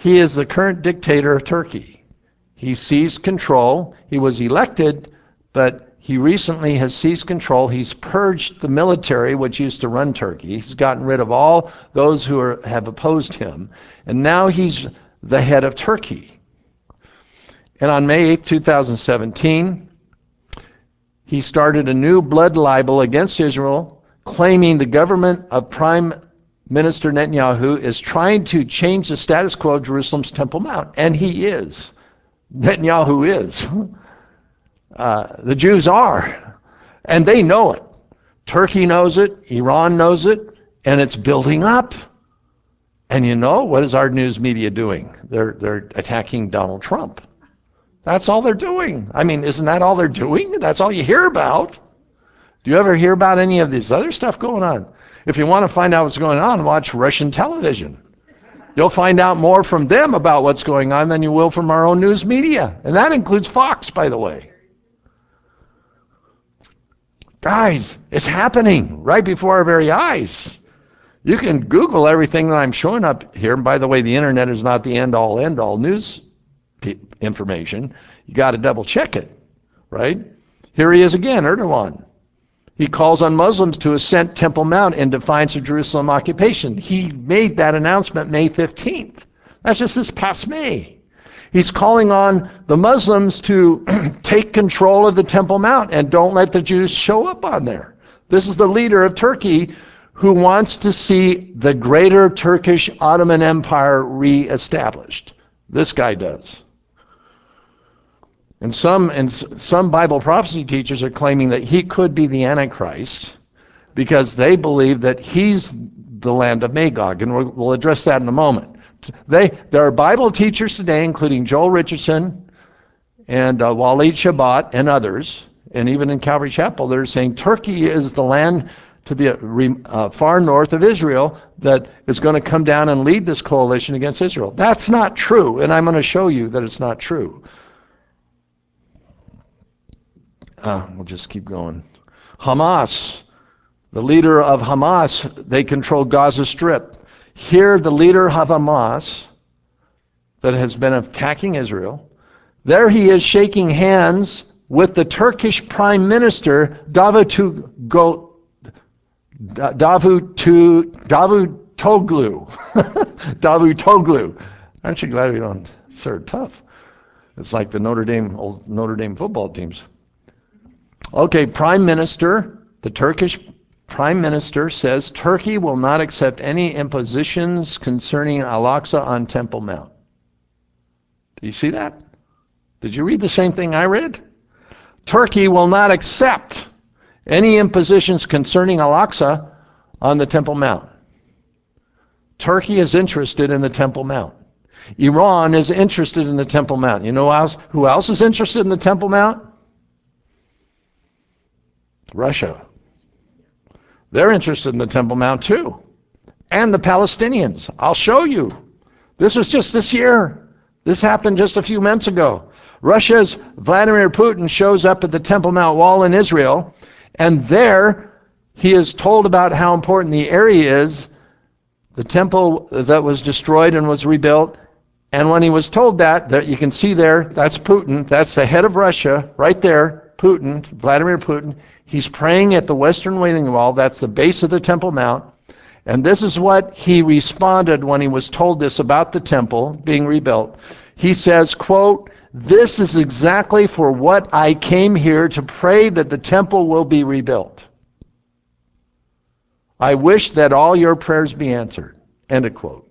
He is the current dictator of Turkey. He seized control. He was elected, but he recently has seized control. He's purged the military, which used to run Turkey. He's gotten rid of all those who are, have opposed him. And now he's the head of Turkey. And on May eighth, two thousand seventeen, he started a new blood libel against Israel, claiming the government of Prime Minister Netanyahu is trying to change the status quo of Jerusalem's Temple Mount. And he is. Netanyahu is. Uh, the Jews are. And they know it. Turkey knows it. Iran knows it. And it's building up. And you know, what is our news media doing? They're, they're attacking Donald Trump. That's all they're doing. I mean, isn't that all they're doing? That's all you hear about. Do you ever hear about any of this other stuff going on? If you want to find out what's going on, watch Russian television. You'll find out more from them about what's going on than you will from our own news media. And that includes Fox, by the way. Guys, it's happening right before our very eyes. You can Google everything that I'm showing up here. And by the way, the internet is not the end-all, end-all news information. You got to double check it, right? Here he is again, Erdogan. He calls on Muslims to ascend Temple Mount in defiance of Jerusalem occupation. He made that announcement May fifteenth. That's just this past May. He's calling on the Muslims to take control of the Temple Mount and don't let the Jews show up on there. This is the leader of Turkey who wants to see the greater Turkish Ottoman Empire reestablished. This guy does. And some, and some Bible prophecy teachers are claiming that he could be the Antichrist because they believe that he's the land of Magog, and we'll, we'll address that in a moment. They, there are Bible teachers today, including Joel Richardson and uh, Waleed Shabbat and others, and even in Calvary Chapel, they're saying Turkey is the land to the uh, far north of Israel that is going to come down and lead this coalition against Israel. That's not true, and I'm going to show you that it's not true. Uh, we'll just keep going. Hamas, the leader of Hamas, they control Gaza Strip. Here, the leader of Hamas that has been attacking Israel, there he is shaking hands with the Turkish Prime Minister, Davutoglu. Davutoglu. Davutoglu. Aren't you glad we don't? Sir, tough. It's like the Notre Dame, old Notre Dame football teams. Okay, Prime Minister, the Turkish Prime Minister says Turkey will not accept any impositions concerning Al-Aqsa on Temple Mount. Do you see that? Did you read the same thing I read? Turkey will not accept any impositions concerning Al-Aqsa on the Temple Mount. Turkey is interested in the Temple Mount. Iran is interested in the Temple Mount. You know who else, who else is interested in the Temple Mount? Russia. They're interested in the Temple Mount too. And the Palestinians. I'll show you. This was just this year. This happened just a few months ago. Russia's Vladimir Putin shows up at the Temple Mount wall in Israel, and there he is told about how important the area is, the temple that was destroyed and was rebuilt. And when he was told that, that you can see there, that's Putin, that's the head of Russia, right there, Putin, Vladimir Putin. He's praying at the Western Wailing Wall. That's the base of the Temple Mount. And this is what he responded when he was told this about the temple being rebuilt. He says, quote, "This is exactly for what I came here to pray, that the temple will be rebuilt. I wish that all your prayers be answered." End of quote.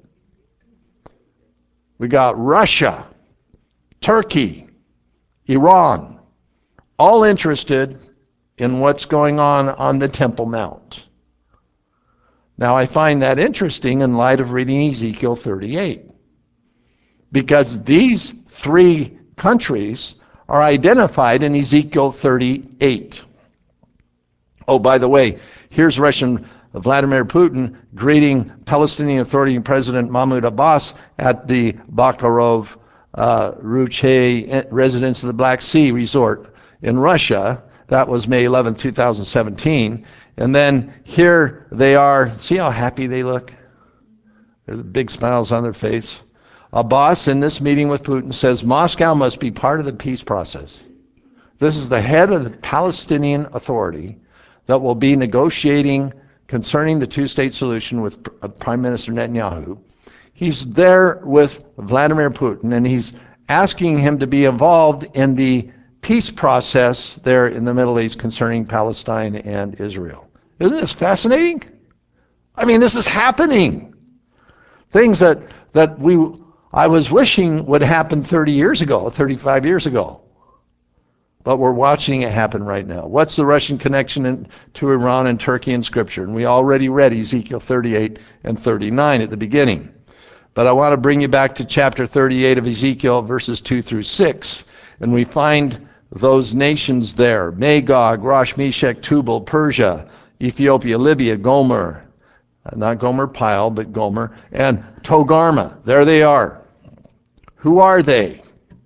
We got Russia, Turkey, Iran, all interested in what's going on on the Temple Mount. Now, I find that interesting in light of reading Ezekiel thirty-eight, because these three countries are identified in Ezekiel thirty-eight. Oh, by the way, here's Russian Vladimir Putin greeting Palestinian Authority President Mahmoud Abbas at the Bakarov uh, Ruche residence of the Black Sea Resort in Russia. That was May eleventh, two thousand seventeen. And then here they are. See how happy they look? There's big smiles on their face. Abbas, in this meeting with Putin, says Moscow must be part of the peace process. This is the head of the Palestinian Authority that will be negotiating concerning the two-state solution with Prime Minister Netanyahu. He's there with Vladimir Putin, and he's asking him to be involved in the peace process there in the Middle East concerning Palestine and Israel. Isn't this fascinating? I mean, this is happening. Things that, that we, I was wishing would happen thirty years ago, thirty-five years ago. But we're watching it happen right now. What's the Russian connection in, to Iran and Turkey in Scripture? And we already read Ezekiel thirty-eight and thirty-nine at the beginning. But I want to bring you back to chapter thirty-eight of Ezekiel, verses two through six. And we find those nations there: Magog, Rosh, Meshech, Tubal, Persia, Ethiopia, Libya, Gomer, not Gomer Pyle, but Gomer, and Togarmah. There they are. Who are they?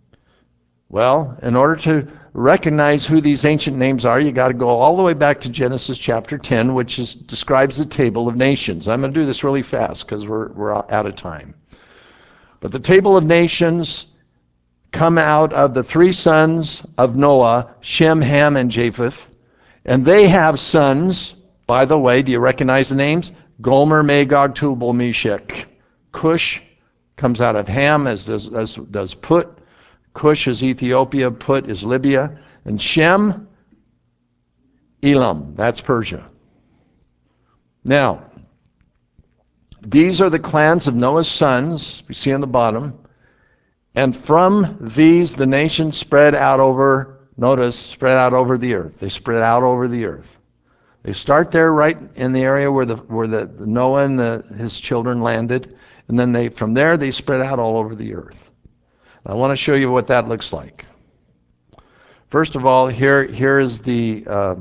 Well, in order to recognize who these ancient names are, you got to go all the way back to Genesis chapter ten, which is, describes the table of nations. I'm going to do this really fast because we're, we're out of time. But the table of nations come out of the three sons of Noah, Shem, Ham, and Japheth. And they have sons, by the way, do you recognize the names? Gomer, Magog, Tubal, Meshech. Cush comes out of Ham, as does, as does Put. Cush is Ethiopia, Put is Libya, and Shem, Elam, that's Persia. Now, these are the clans of Noah's sons, we see on the bottom, and from these the nations spread out over, notice, spread out over the earth. They spread out over the earth. They start there right in the area where the where the, the Noah and the, his children landed, and then they from there they spread out all over the earth. I want to show you what that looks like. First of all, here, here is the, uh,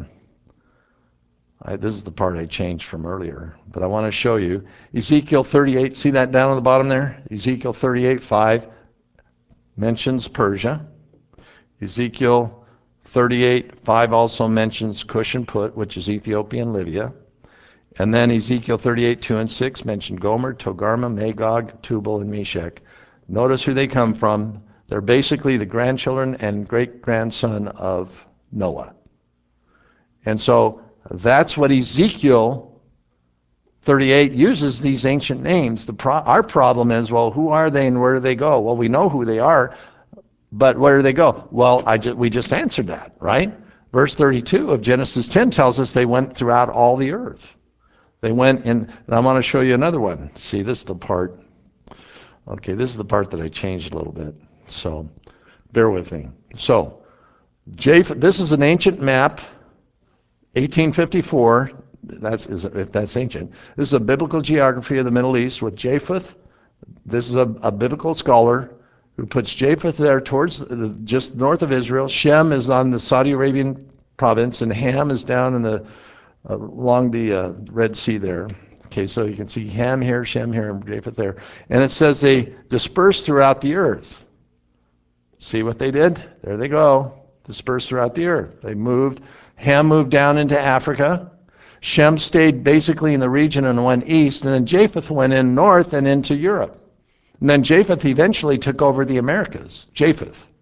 I, this is the part I changed from earlier, but I want to show you. Ezekiel thirty-eight, see that down on the bottom there? Ezekiel thirty-eight, five mentions Persia. Ezekiel thirty-eight, five also mentions Cush and Put, which is Ethiopia and Libya. And then Ezekiel thirty-eight, two and six mention Gomer, Togarmah, Magog, Tubal, and Meshech. Notice who they come from. They're basically the grandchildren and great-grandson of Noah. And so that's what Ezekiel thirty-eight uses, these ancient names. The pro- our problem is, well, who are they and where do they go? Well, we know who they are, but where do they go? Well, I ju- we just answered that, right? Verse thirty-two of Genesis ten tells us they went throughout all the earth. They went in, and I want to show you another one. See, this is the part. Okay, this is the part that I changed a little bit, so bear with me. So, Japh- this is an ancient map, eighteen fifty-four, that's, is, if that's ancient. This is a biblical geography of the Middle East with Japheth. This is a, a biblical scholar who puts Japheth there towards uh, just north of Israel. Shem is on the Saudi Arabian province, and Ham is down in the uh, along the uh, Red Sea there. Okay, so you can see Ham here, Shem here, and Japheth there. And it says they dispersed throughout the earth. See what they did? There they go. Dispersed throughout the earth. They moved. Ham moved down into Africa. Shem stayed basically in the region and went east. And then Japheth went in north and into Europe. And then Japheth eventually took over the Americas. Japheth.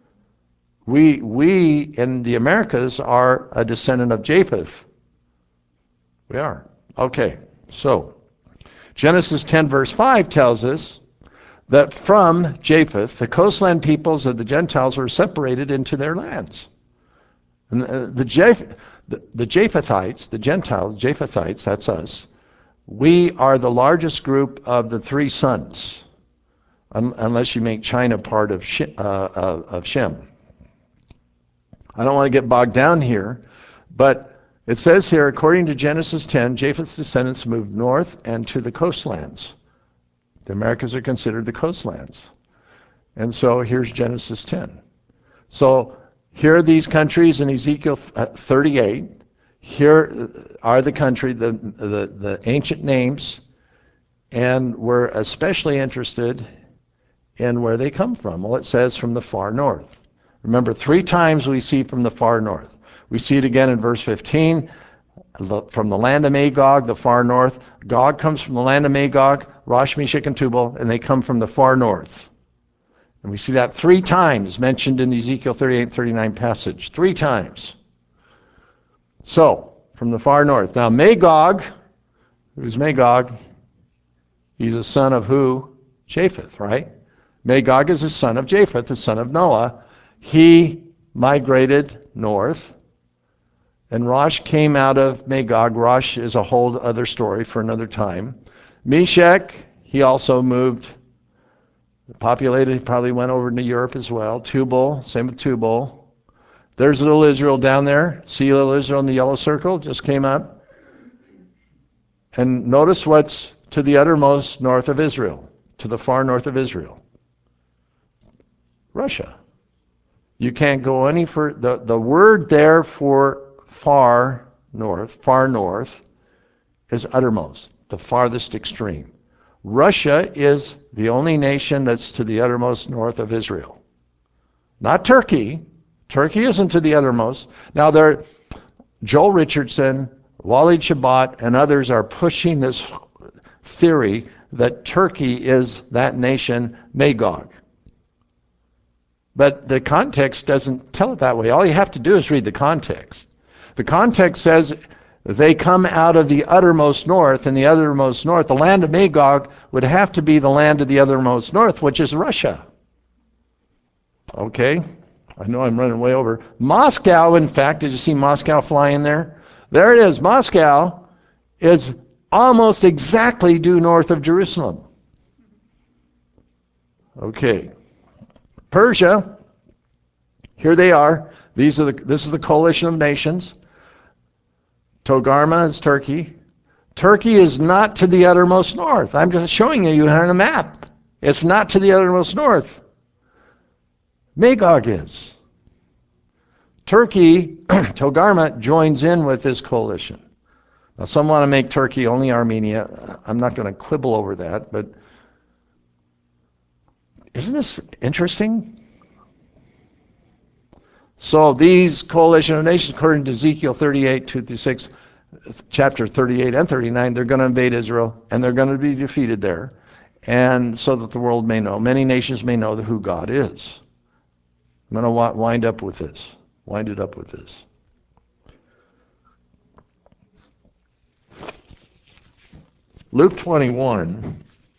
We, we in the Americas are a descendant of Japheth. We are. Okay. So, Genesis ten verse five tells us that from Japheth, the coastland peoples of the Gentiles were separated into their lands. And the, the, Japh- the, the Japhethites, the Gentiles, Japhethites, that's us, we are the largest group of the three sons, un- unless you make China part of, Sh- uh, uh, of Shem. I don't want to get bogged down here, but it says here, according to Genesis ten, Japheth's descendants moved north and to the coastlands. The Americas are considered the coastlands. And so here's Genesis ten. So here are these countries in Ezekiel thirty-eight. Here are the country, the, the, the ancient names, and we're especially interested in where they come from. Well, it says from the far north. Remember, three times we see from the far north. We see it again in verse fifteen. from the land of Magog, the far north. Gog comes from the land of Magog, Rosh, Meshach, and Tubal, and they come from the far north. And we see that three times mentioned in the Ezekiel thirty-eight and thirty-nine passage. Three times. So, from the far north. Now, Magog, who's Magog? He's a son of who? Japheth, right? Magog is a son of Japheth, the son of Noah. He migrated north, and Rosh came out of Magog. Rosh is a whole other story for another time. Meshach, he also moved, populated, probably went over into Europe as well. Tubal, same with Tubal. There's little Israel down there. See little Israel in the yellow circle? Just came up. And notice what's to the uttermost north of Israel, to the far north of Israel. Russia. You can't go any further. The, the word there for far north, far north, is uttermost, the farthest extreme. Russia is the only nation that's to the uttermost north of Israel. Not Turkey. Turkey isn't to the uttermost. Now, there, Joel Richardson, Walid Shabbat, and others are pushing this theory that Turkey is that nation, Magog. But the context doesn't tell it that way. All you have to do is read the context. The context says they come out of the uttermost north, and the uttermost north, the land of Magog, would have to be the land of the uttermost north, which is Russia. Okay, I know I'm running way over. Moscow, in fact, did you see Moscow flying there? There it is. Moscow is almost exactly due north of Jerusalem. Okay. Persia, here they are. These are the, this is the coalition of nations. Togarmah is Turkey. Turkey is not to the uttermost north. I'm just showing you on a map. It's not to the uttermost north. Magog is. Turkey, Togarmah, joins in with this coalition. Now, some want to make Turkey only Armenia. I'm not going to quibble over that, but isn't this interesting? So these coalition of nations, according to Ezekiel thirty-eight, two through six, chapter thirty-eight and thirty-nine, they're going to invade Israel, and they're going to be defeated there, and so that the world may know, many nations may know who God is. I'm going to wind up with this. Wind it up with this. Luke twenty-one,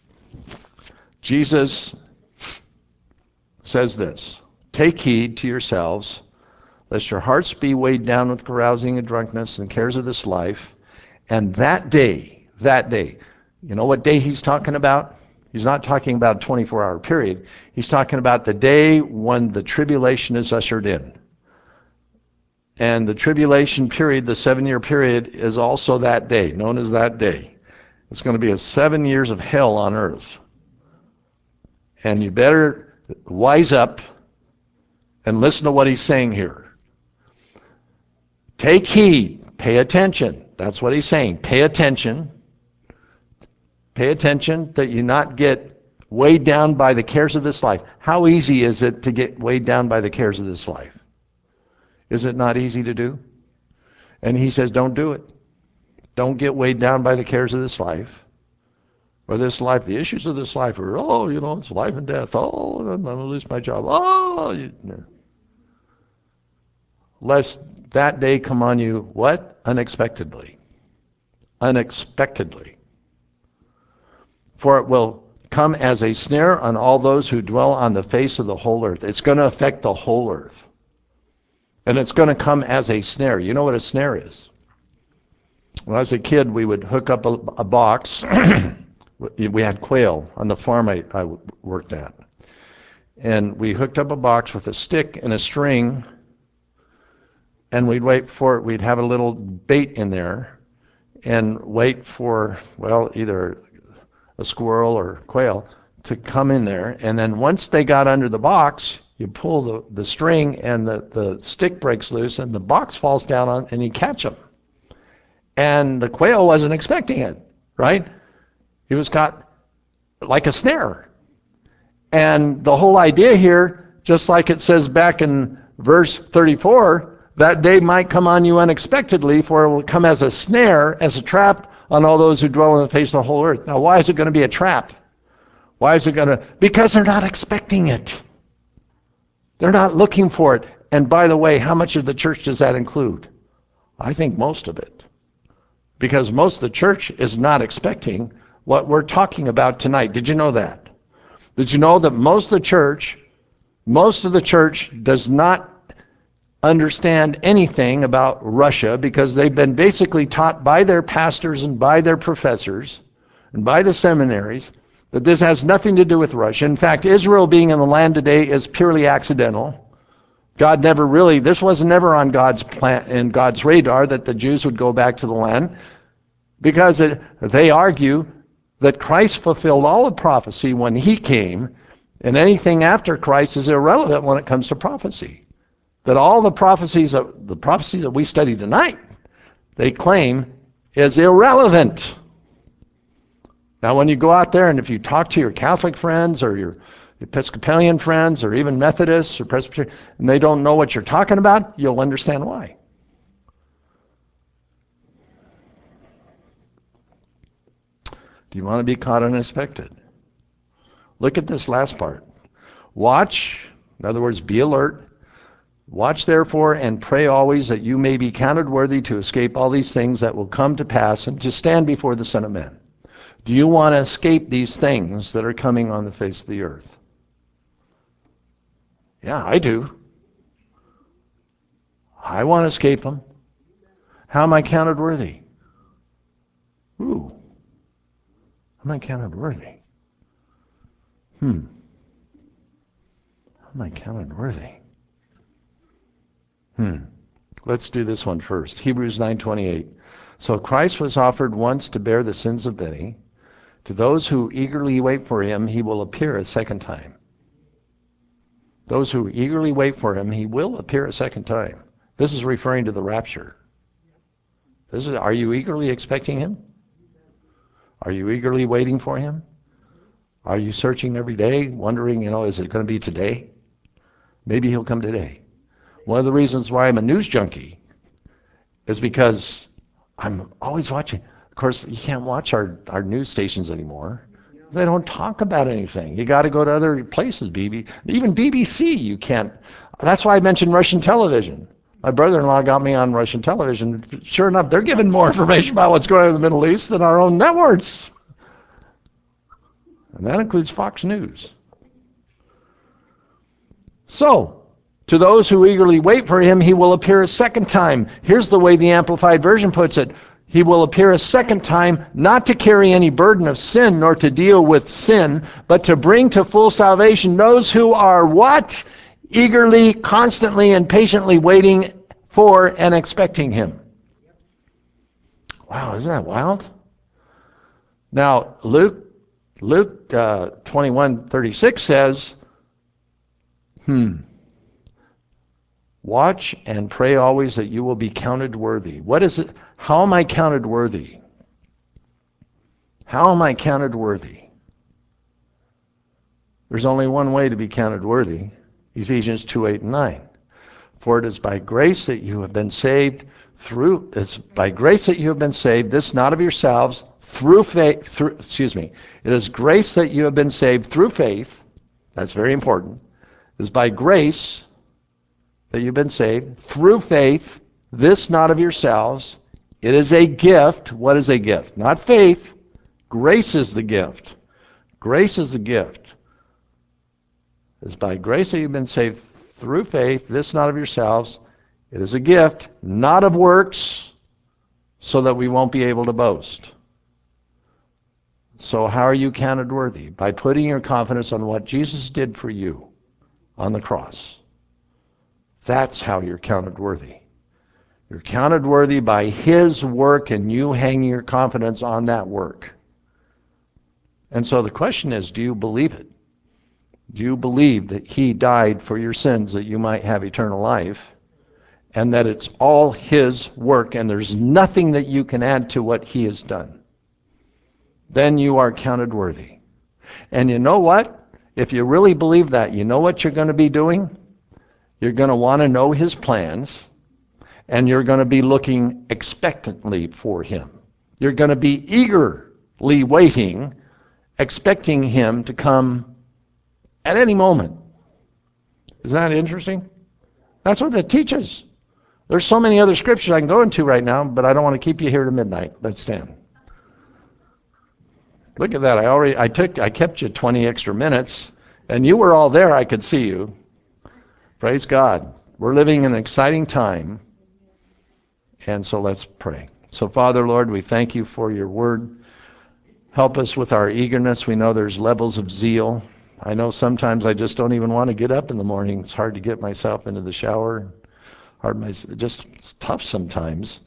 Jesus says this, "Take heed to yourselves, lest your hearts be weighed down with carousing and drunkenness and cares of this life. And that day, that day," you know what day he's talking about? He's not talking about a twenty-four hour period. He's talking about the day when the tribulation is ushered in. And the tribulation period, the seven-year period, is also that day, known as that day. It's going to be a seven years of hell on earth. And you better wise up and listen to what he's saying here. Take heed, pay attention. That's what he's saying. Pay attention. Pay attention that you not get weighed down by the cares of this life. How easy is it to get weighed down by the cares of this life? Is it not easy to do? And he says, don't do it. Don't get weighed down by the cares of this life. Or this life, the issues of this life are, oh, you know, it's life and death. Oh, I'm going to lose my job. Oh, you, no. Lest that day come on you, what? Unexpectedly. Unexpectedly. For it will come as a snare on all those who dwell on the face of the whole earth. It's going to affect the whole earth. And it's going to come as a snare. You know what a snare is? When I was a kid, we would hook up a, a box. We had quail on the farm I, I worked at. And we hooked up a box with a stick and a string, and we'd wait for it. We'd have a little bait in there and wait for, well, either a squirrel or quail to come in there. And then once they got under the box, you pull the, the string and the, the stick breaks loose and the box falls down on, and you catch them. And the quail wasn't expecting it, right? He was caught like a snare. And the whole idea here, just like it says back in verse thirty-four, That day might come on you unexpectedly, for it will come as a snare, as a trap on all those who dwell on the face of the whole earth. Now, why is it going to be a trap? Why is it going to? Because they're not expecting it. They're not looking for it. And by the way, how much of the church does that include? I think most of it. Because most of the church is not expecting what we're talking about tonight. Did you know that? Did you know that most of the church, most of the church does not understand anything about Russia because they've been basically taught by their pastors and by their professors and by the seminaries that this has nothing to do with Russia. In fact, Israel being in the land today is purely accidental. God never really, this was never on God's plan, in God's radar that the Jews would go back to the land, because it, they argue that Christ fulfilled all of prophecy when he came, and anything after Christ is irrelevant when it comes to prophecy. That all the prophecies, of, the prophecies that we study tonight, they claim is irrelevant. Now, when you go out there and if you talk to your Catholic friends or your Episcopalian friends or even Methodists or Presbyterian, and they don't know what you're talking about, you'll understand why. Do you want to be caught unexpected? Look at this last part. Watch, in other words, be alert. Watch therefore and pray always that you may be counted worthy to escape all these things that will come to pass and to stand before the Son of Man. Do you want to escape these things that are coming on the face of the earth? Yeah, I do. I want to escape them. How am I counted worthy? Ooh. How am I counted worthy? Hmm. How am I counted worthy? Hmm. Let's do this one first. Hebrews nine twenty-eight. So Christ was offered once to bear the sins of many. To those who eagerly wait for him, he will appear a second time. Those who eagerly wait for him, he will appear a second time. This is referring to the rapture. This is, are you eagerly expecting him? Are you eagerly waiting for him? Are you searching every day, wondering, you know, is it going to be today? Maybe he'll come today. One of the reasons why I'm a news junkie is because I'm always watching. Of course, you can't watch our, our news stations anymore. They don't talk about anything. You got to go to other places. B B, even B B C, you can't. That's why I mentioned Russian television. My brother-in-law got me on Russian television. Sure enough, they're giving more information about what's going on in the Middle East than our own networks. And that includes Fox News. So, to those who eagerly wait for him, he will appear a second time. Here's the way the Amplified Version puts it. He will appear a second time, not to carry any burden of sin, nor to deal with sin, but to bring to full salvation those who are what? Eagerly, constantly, and patiently waiting for and expecting him. Wow, isn't that wild? Now, Luke, Luke uh, twenty-one thirty-six says, hmm, watch and pray always that you will be counted worthy. What is it? How am I counted worthy? How am I counted worthy? There's only one way to be counted worthy. Ephesians two, eight, and nine. For it is by grace that you have been saved through, it's by grace that you have been saved, this not of yourselves, through faith, through, excuse me. It is grace that you have been saved through faith. That's very important. It is by grace that you've been saved through faith, this not of yourselves. It is a gift. What is a gift? Not faith. Grace is the gift. Grace is the gift. It's by grace that you've been saved through faith, this not of yourselves. It is a gift, not of works, so that we won't be able to boast. So how are you counted worthy? By putting your confidence on what Jesus did for you on the cross. That's how you're counted worthy. You're counted worthy by his work and you hanging your confidence on that work. And so the question is, do you believe it? Do you believe that he died for your sins that you might have eternal life, and that it's all his work and there's nothing that you can add to what he has done? Then you are counted worthy. And you know what? If you really believe that, you know what you're going to be doing? You're going to want to know his plans. and you're going to be looking expectantly for him. You're going to be eagerly waiting, expecting him to come at any moment. Isn't that interesting? That's what that teaches. There's so many other scriptures I can go into right now, but I don't want to keep you here to midnight. Let's stand. Look at that. I already I took I kept you twenty extra minutes, and you were all there. I could see you. Praise God. We're living in an exciting time. And so let's pray. So Father, Lord, we thank you for your word. Help us with our eagerness. We know there's levels of zeal. I know sometimes I just don't even want to get up in the morning. It's hard to get myself into the shower. Hard, my, just it's tough sometimes.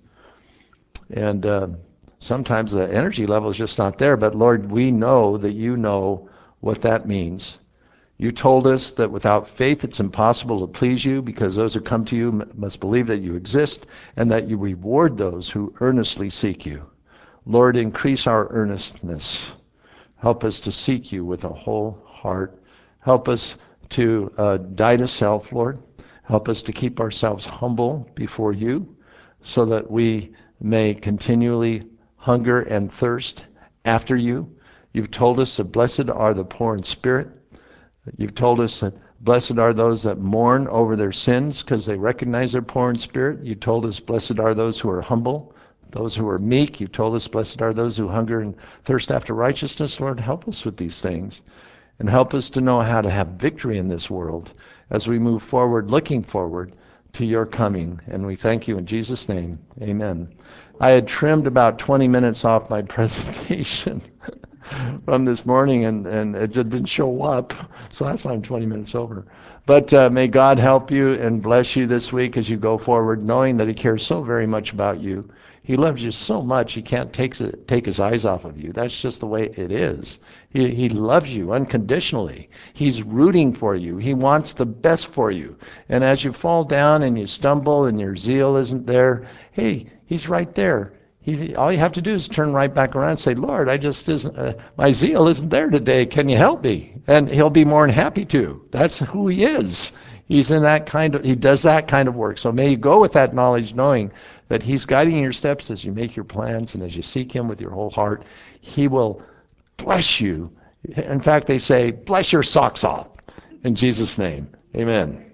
And uh, sometimes the energy level is just not there. But Lord, we know that you know what that means. You told us that without faith it's impossible to please you, because those who come to you must believe that you exist and that you reward those who earnestly seek you. Lord, increase our earnestness. Help us to seek you with a whole heart. Help us to uh, die to self, Lord. Help us to keep ourselves humble before you so that we may continually hunger and thirst after you. You've told us that blessed are the poor in spirit. You've told us that blessed are those that mourn over their sins because they recognize they're poor in spirit. You told us blessed are those who are humble, those who are meek. You told us blessed are those who hunger and thirst after righteousness. Lord, help us with these things and help us to know how to have victory in this world as we move forward, looking forward to your coming. And we thank you in Jesus' name. Amen. I had trimmed about twenty minutes off my presentation from this morning, and, and it just didn't show up. So that's why I'm twenty minutes over. But uh, may God help you and bless you this week as you go forward, knowing that he cares so very much about you. He loves you so much he can't take, take his eyes off of you. That's just the way it is. He, he loves you unconditionally. He's rooting for you. He wants the best for you. And as you fall down and you stumble and your zeal isn't there, hey, he's right there. He's, all you have to do is turn right back around and say, Lord, I just isn't, uh, my zeal isn't there today. Can you help me? And he'll be more than happy to. That's who he is. He's in that kind of, he does that kind of work. So may you go with that knowledge, knowing that he's guiding your steps as you make your plans and as you seek him with your whole heart. He will bless you. In fact, they say, bless your socks off. In Jesus' name, amen.